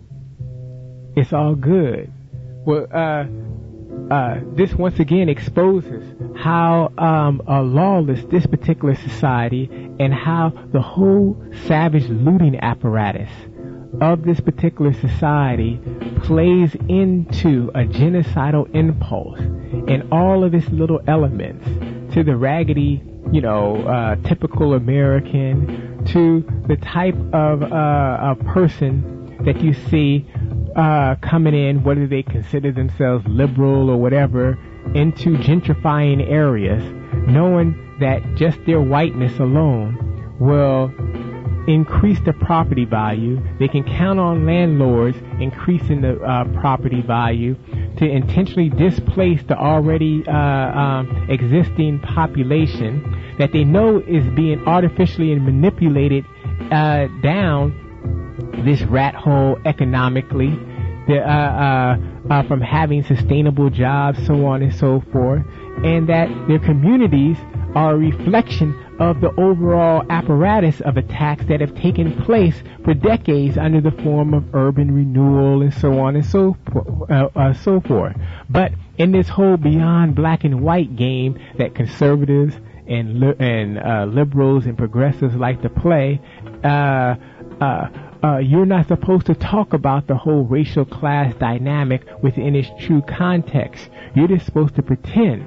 it's all good. Well, uh, uh, this once again exposes how um, uh, lawless this particular society and how the whole savage looting apparatus of this particular society plays into a genocidal impulse, and all of its little elements, to the raggedy, you know, uh, typical American, to the type of uh, a person that you see uh, coming in, whether they consider themselves liberal or whatever, into gentrifying areas, knowing that just their whiteness alone will increase the property value. They can count on landlords increasing the uh, property value to intentionally displace the already uh, um, existing population that they know is being artificially manipulated uh, down this rat hole economically, the, uh, uh, uh, from having sustainable jobs, so on and so forth, and that their communities are a reflection of the overall apparatus of attacks that have taken place for decades under the form of urban renewal and so on and so uh, uh, so forth. But in this whole beyond black and white game that conservatives and li- and uh, liberals and progressives like to play, uh, uh, uh, you're not supposed to talk about the whole racial class dynamic within its true context. You're just supposed to pretend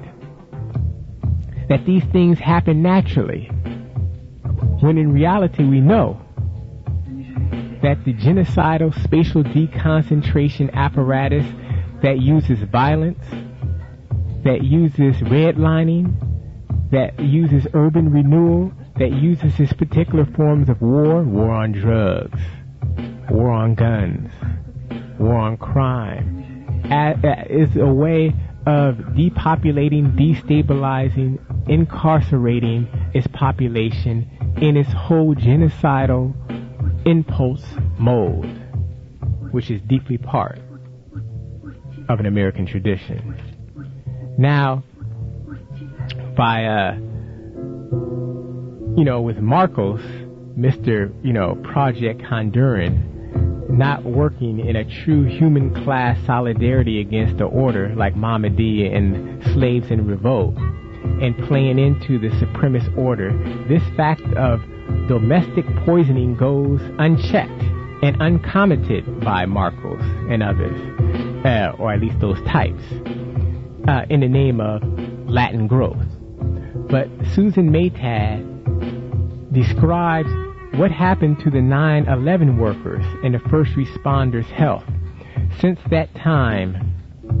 that these things happen naturally, when in reality we know that the genocidal spatial deconcentration apparatus that uses violence, that uses redlining, that uses urban renewal, that uses this particular forms of war, war on drugs, war on guns, war on crime, is a way of depopulating, destabilizing, incarcerating its population in its whole genocidal impulse mode, which is deeply part of an American tradition. Now, by, uh, you know, with Marcos, Mister, you know, Project Honduran, not working in a true human class solidarity against the order like Mamadi and Slaves in Revolt, and playing into the supremacist order, this fact of domestic poisoning goes unchecked and uncommented by Marcos and others, uh, or at least those types, uh, in the name of Latin growth. But Susan Maytag describes what happened to the nine eleven workers and the first responders' health since that time,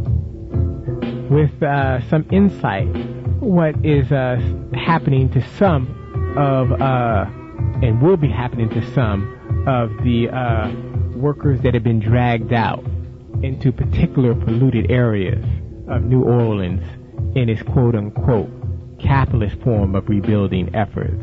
with uh, some insight what is uh, happening to some of, uh, and will be happening to some of the uh, workers that have been dragged out into particular polluted areas of New Orleans in its quote-unquote capitalist form of rebuilding efforts.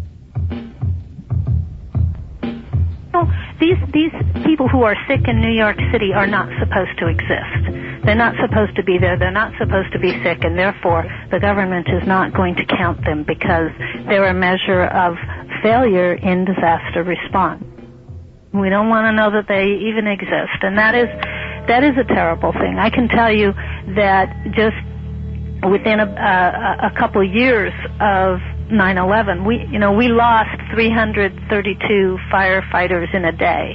These these people who are sick in New York City are not supposed to exist. They're not supposed to be there. They're not supposed to be sick, and therefore the government is not going to count them because they're a measure of failure in disaster response. We don't want to know that they even exist, and that is that is a terrible thing. I can tell you that just within a, a, a couple years of nine eleven. We, you know, we lost three hundred thirty-two firefighters in a day.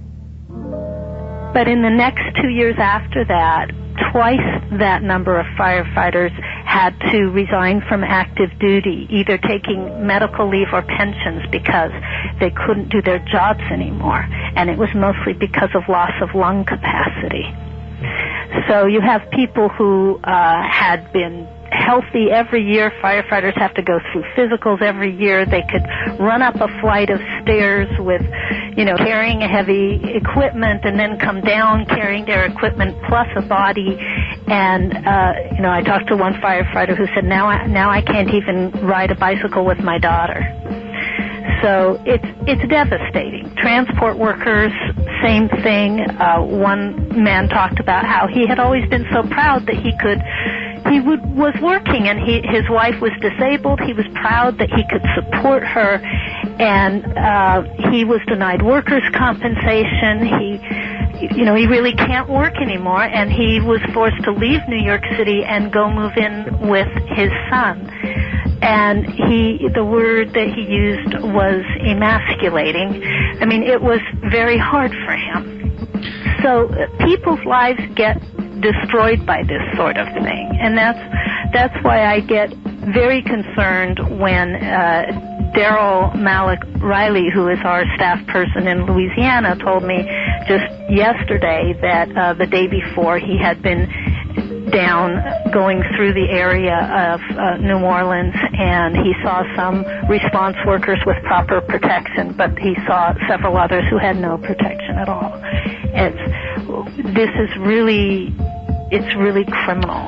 But in the next two years after that, twice that number of firefighters had to resign from active duty, either taking medical leave or pensions because they couldn't do their jobs anymore. And it was mostly because of loss of lung capacity. So you have people who uh, had been healthy every year. Firefighters have to go through physicals every year. They could run up a flight of stairs with, you know, carrying a heavy equipment and then come down carrying their equipment plus a body. And, uh, you know, I talked to one firefighter who said, now I, now I can't even ride a bicycle with my daughter. So it's, it's devastating. Transport workers, same thing. Uh, one man talked about how he had always been so proud that he could He would, was working, and he, his wife was disabled. He was proud that he could support her, and uh, he was denied workers' compensation. He, you know, he really can't work anymore, and he was forced to leave New York City and go move in with his son. And he, the word that he used was emasculating. I mean, it was very hard for him. So uh, people's lives get destroyed by this sort of thing, and that's that's why I get very concerned when uh, Daryl Malik Riley, who is our staff person in Louisiana, told me just yesterday that uh, the day before he had been down going through the area of uh, New Orleans, and he saw some response workers with proper protection, but he saw several others who had no protection at all. It's, this is really, it's really criminal.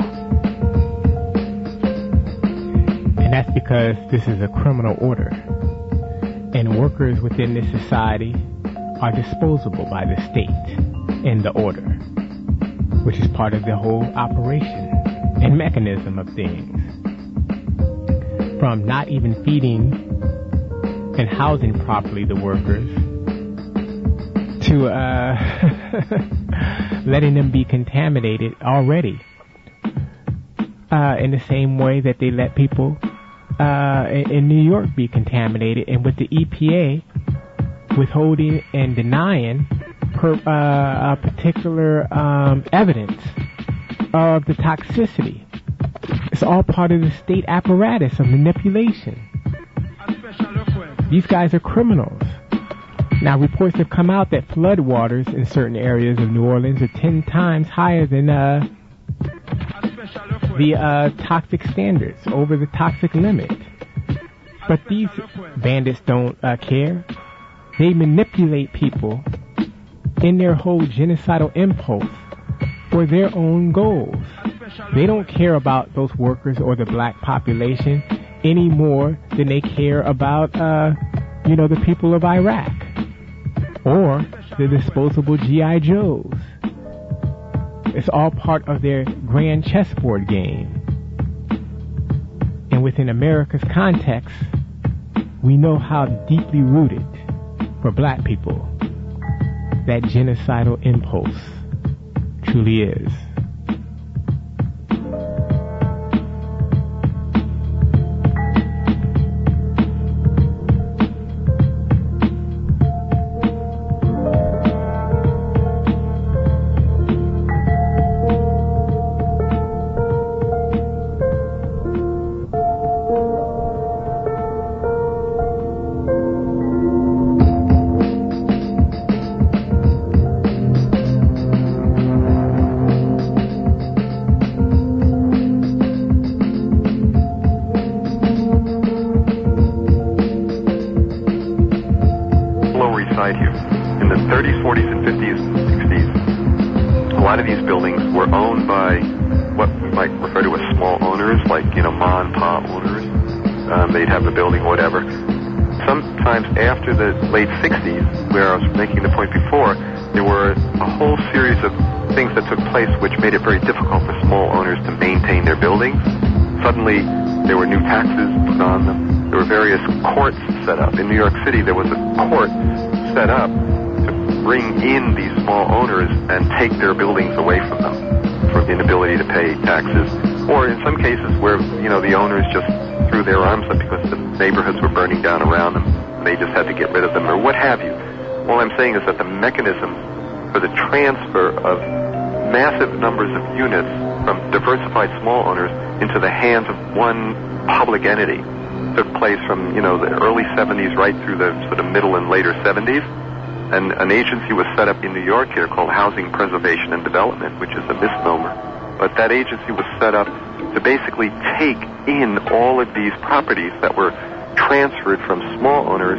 And that's because this is a criminal order. And workers within this society are disposable by the state in the order, which is part of the whole operation and mechanism of things. From not even feeding and housing properly the workers to uh, letting them be contaminated already uh, in the same way that they let people uh, in, in New York be contaminated, and with the E P A withholding and denying per, uh, a particular um, evidence of the toxicity. It's all part of the state apparatus of manipulation. These guys are criminals. Now, reports have come out that flood waters in certain areas of New Orleans are ten times higher than uh, the uh, toxic standards, over the toxic limit. But these bandits don't uh, care. They manipulate people in their whole genocidal impulse for their own goals. They don't care about those workers or the black population any more than they care about, uh, you know, the people of Iraq or the disposable G I Joes. It's all part of their grand chessboard game. And within America's context, we know how deeply rooted for black people that genocidal impulse truly is. There was a court set up to bring in these small owners and take their buildings away from them for inability to pay taxes or in some cases where, you know, the owners just threw their arms up because the neighborhoods were burning down around them. They just had to get rid of them, or what have you. All I'm saying is that the mechanism for the transfer of massive numbers of units from diversified small owners into the hands of one public entity took place from, you know, the early seventies right through the sort of middle and later seventies. And an agency was set up in New York here called Housing Preservation and Development, which is a misnomer. But that agency was set up to basically take in all of these properties that were transferred from small owners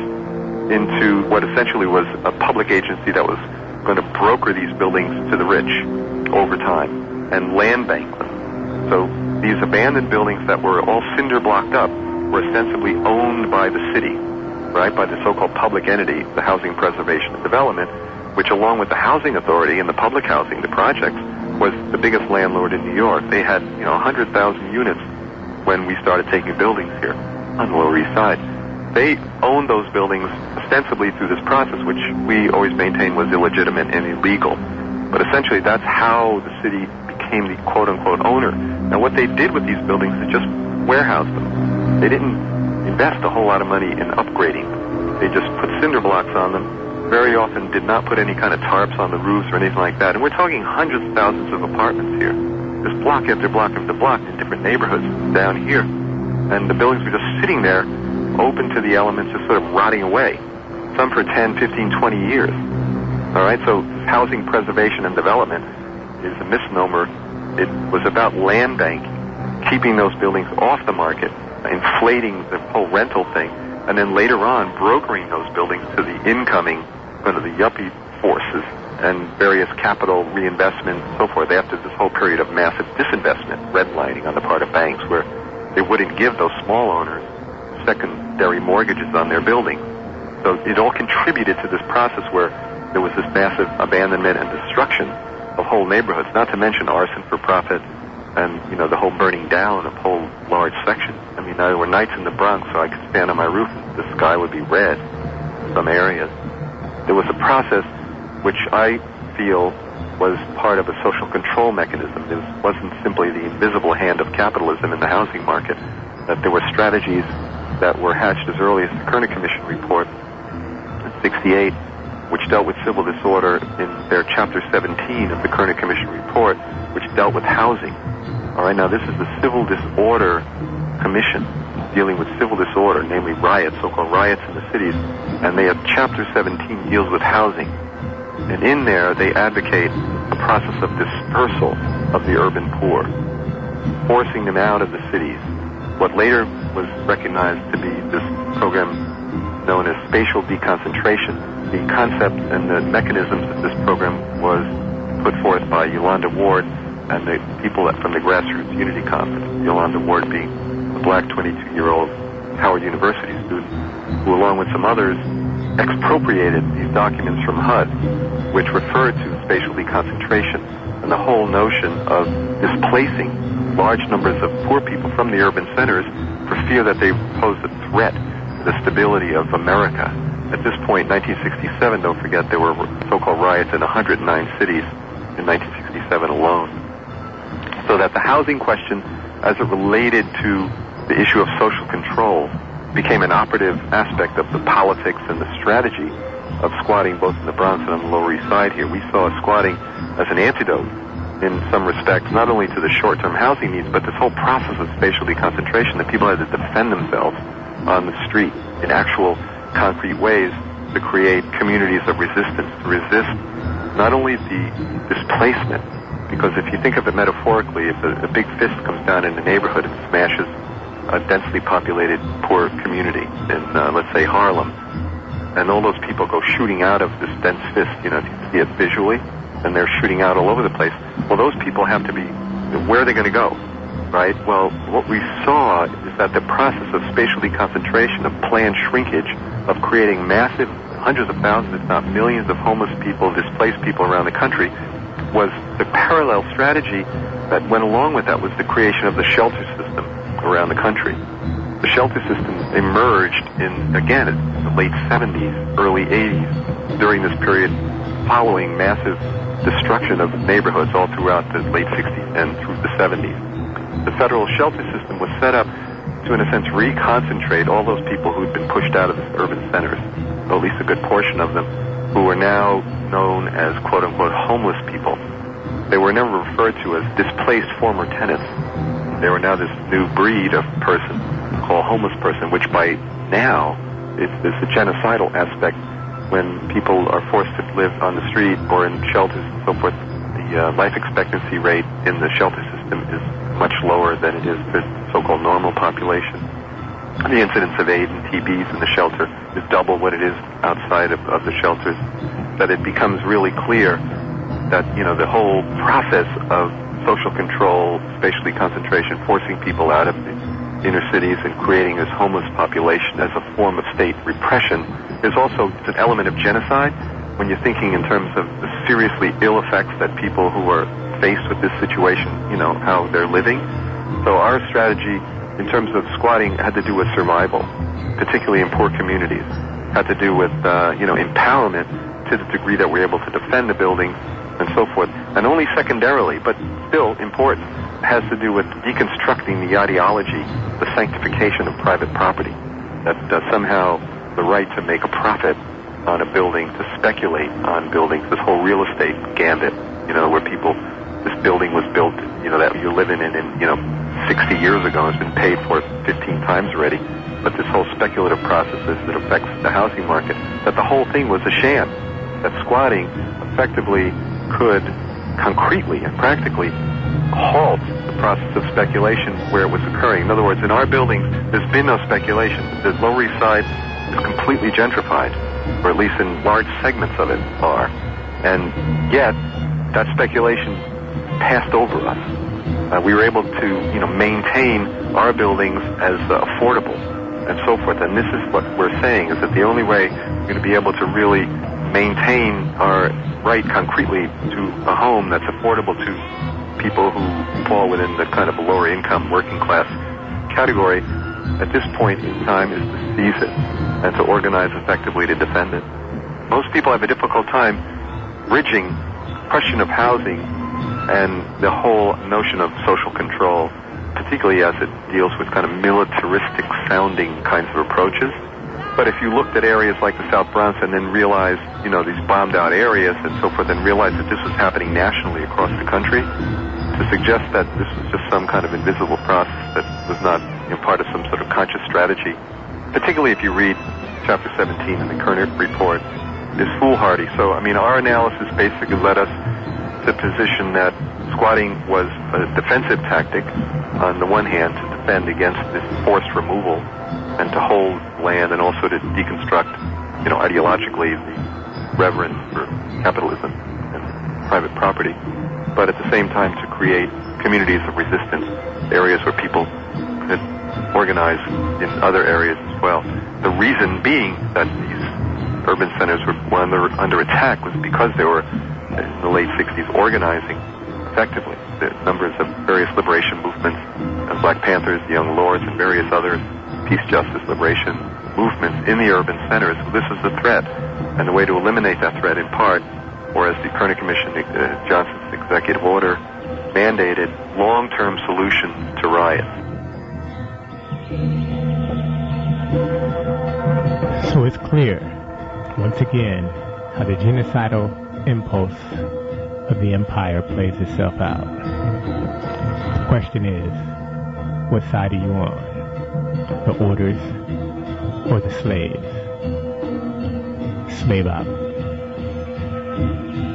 into what essentially was a public agency that was going to broker these buildings to the rich over time and land bank them. So these abandoned buildings that were all cinder blocked up were ostensibly owned by the city, right, by the so-called public entity, the Housing Preservation and Development, which along with the Housing Authority and the public housing, the projects, was the biggest landlord in New York. They had, you know, one hundred thousand units when we started taking buildings here on the Lower East Side. They owned those buildings ostensibly through this process, which we always maintained was illegitimate and illegal. But essentially that's how the city became the quote-unquote owner. Now what they did with these buildings is just warehouse them. They didn't invest a whole lot of money in upgrading. They just put cinder blocks on them, very often did not put any kind of tarps on the roofs or anything like that. And we're talking hundreds of thousands of apartments here. Just block after block after block in different neighborhoods down here. And the buildings were just sitting there, open to the elements, just sort of rotting away. Some for ten, fifteen, twenty years. All right, so housing preservation and development is a misnomer. It was about land banking, keeping those buildings off the market, inflating the whole rental thing, and then later on brokering those buildings to the incoming, kind of the yuppie forces and various capital reinvestment and so forth after this whole period of massive disinvestment, redlining on the part of banks where they wouldn't give those small owners secondary mortgages on their buildings. So it all contributed to this process where there was this massive abandonment and destruction of whole neighborhoods, not to mention arson for profit and, you know, the whole burning down of whole large sections. I mean, there were nights in the Bronx so I could stand on my roof and the sky would be red in some areas. There was a process which I feel was part of a social control mechanism. It wasn't simply the invisible hand of capitalism in the housing market, that there were strategies that were hatched as early as the Kerner Commission report in sixty-eight, which dealt with civil disorder in their Chapter seventeen of the Kerner Commission report, which dealt with housing. All right, now this is the Civil Disorder Commission dealing with civil disorder, namely riots, so-called riots in the cities, and they have Chapter seventeen deals with housing. And in there, they advocate a process of dispersal of the urban poor, forcing them out of the cities. What later was recognized to be this program known as spatial deconcentration. The concept and the mechanisms of this program was put forth by Yolanda Ward and the people that from the Grassroots Unity Conference, Yolanda Ward being a black twenty-two-year-old Howard University student, who along with some others expropriated these documents from H U D, which referred to spatial deconcentration and the whole notion of displacing large numbers of poor people from the urban centers for fear that they posed a threat to the stability of America. At this point, nineteen sixty-seven, don't forget, there were so-called riots in one hundred nine cities in nineteen sixty-seven alone. So that the housing question, as it related to the issue of social control, became an operative aspect of the politics and the strategy of squatting both in the Bronx and on the Lower East Side here. We saw squatting as an antidote in some respects, not only to the short-term housing needs, but this whole process of spatial deconcentration, that people had to defend themselves on the street in actual concrete ways to create communities of resistance, to resist not only the displacement, because if you think of it metaphorically, if a, a big fist comes down in the neighborhood and smashes a densely populated poor community in, uh, let's say, Harlem, and all those people go shooting out of this dense fist, you know, you see it visually, and they're shooting out all over the place. Well, those people have to be, where are they going to go, right? Well, what we saw is that the process of spatial deconcentration, of planned shrinkage, of creating massive hundreds of thousands, if not millions of homeless people, displaced people around the country, was the parallel strategy that went along with that was the creation of the shelter system around the country. The shelter system emerged in, again, in the late seventies, early eighties, during this period following massive destruction of neighborhoods all throughout the late sixties and through the seventies. The federal shelter system was set up to, in a sense, reconcentrate all those people who'd been pushed out of the urban centers, or at least a good portion of them, who are now known as quote-unquote homeless people. They were never referred to as displaced former tenants. They were now this new breed of person called homeless person, which by now is, is a genocidal aspect. When people are forced to live on the street or in shelters and so forth, the uh, life expectancy rate in the shelter system is much lower than it is for the so-called normal population. And the incidence of AIDS and T Bs in the shelter is double what it is outside of, of the shelters. That it becomes really clear that, you know, the whole process of social control, spatially concentration, forcing people out of the inner cities and creating this homeless population as a form of state repression is also an element of genocide when you're thinking in terms of the seriously ill effects that people who are faced with this situation, you know, how they're living. So our strategy in terms of squatting had to do with survival, particularly in poor communities, had to do with, uh, you know, empowerment to the degree that we're able to defend the building and so forth. And only secondarily, but still important, has to do with deconstructing the ideology, the sanctification of private property, that uh, somehow the right to make a profit on a building, to speculate on buildings, this whole real estate gambit, you know, where people, this building was built, you know, that you're living in, in, you know, sixty years ago, has been paid for fifteen times already, but this whole speculative processes that affects the housing market, that the whole thing was a sham, that squatting effectively could concretely and practically halt the process of speculation where it was occurring. In other words, in our buildings, there's been no speculation. The Lower East Side is completely gentrified, or at least in large segments of it are. And yet, that speculation passed over us. Uh, we were able to, you know, maintain our buildings as uh, affordable and so forth. And this is what we're saying, is that the only way we're going to be able to really maintain our right concretely to a home that's affordable to people who fall within the kind of a lower income working class category at this point in time is to seize it and to organize effectively to defend it. Most people have a difficult time bridging the question of housing and the whole notion of social control, particularly as it deals with kind of militaristic sounding kinds of approaches. But if you looked at areas like the South Bronx and then realized, you know, these bombed out areas and so forth, and realized that this was happening nationally across the country, to suggest that this was just some kind of invisible process that was not, you know, part of some sort of conscious strategy, particularly if you read Chapter seventeen in the Kerner Report, is foolhardy. So, I mean, our analysis basically led us to position that squatting was a defensive tactic on the one hand to defend against this forced removal and to hold land and also to deconstruct, you know, ideologically the reverence for capitalism and private property, but at the same time to create communities of resistance, areas where people could organize in other areas as well. The reason being that these urban centers were under, under attack was because they were, in the late sixties, organizing effectively. The numbers of various liberation movements, uh, Black Panthers, the Young Lords, and various others, peace, justice, liberation movements in the urban centers. This is the threat, and the way to eliminate that threat in part, or as the Kerner Commission, uh, Johnson's executive order, mandated long-term solutions to riots. So it's clear, once again, how the genocidal impulse of the empire plays itself out. The question is, what side are you on? The orders or the slaves? Slave out.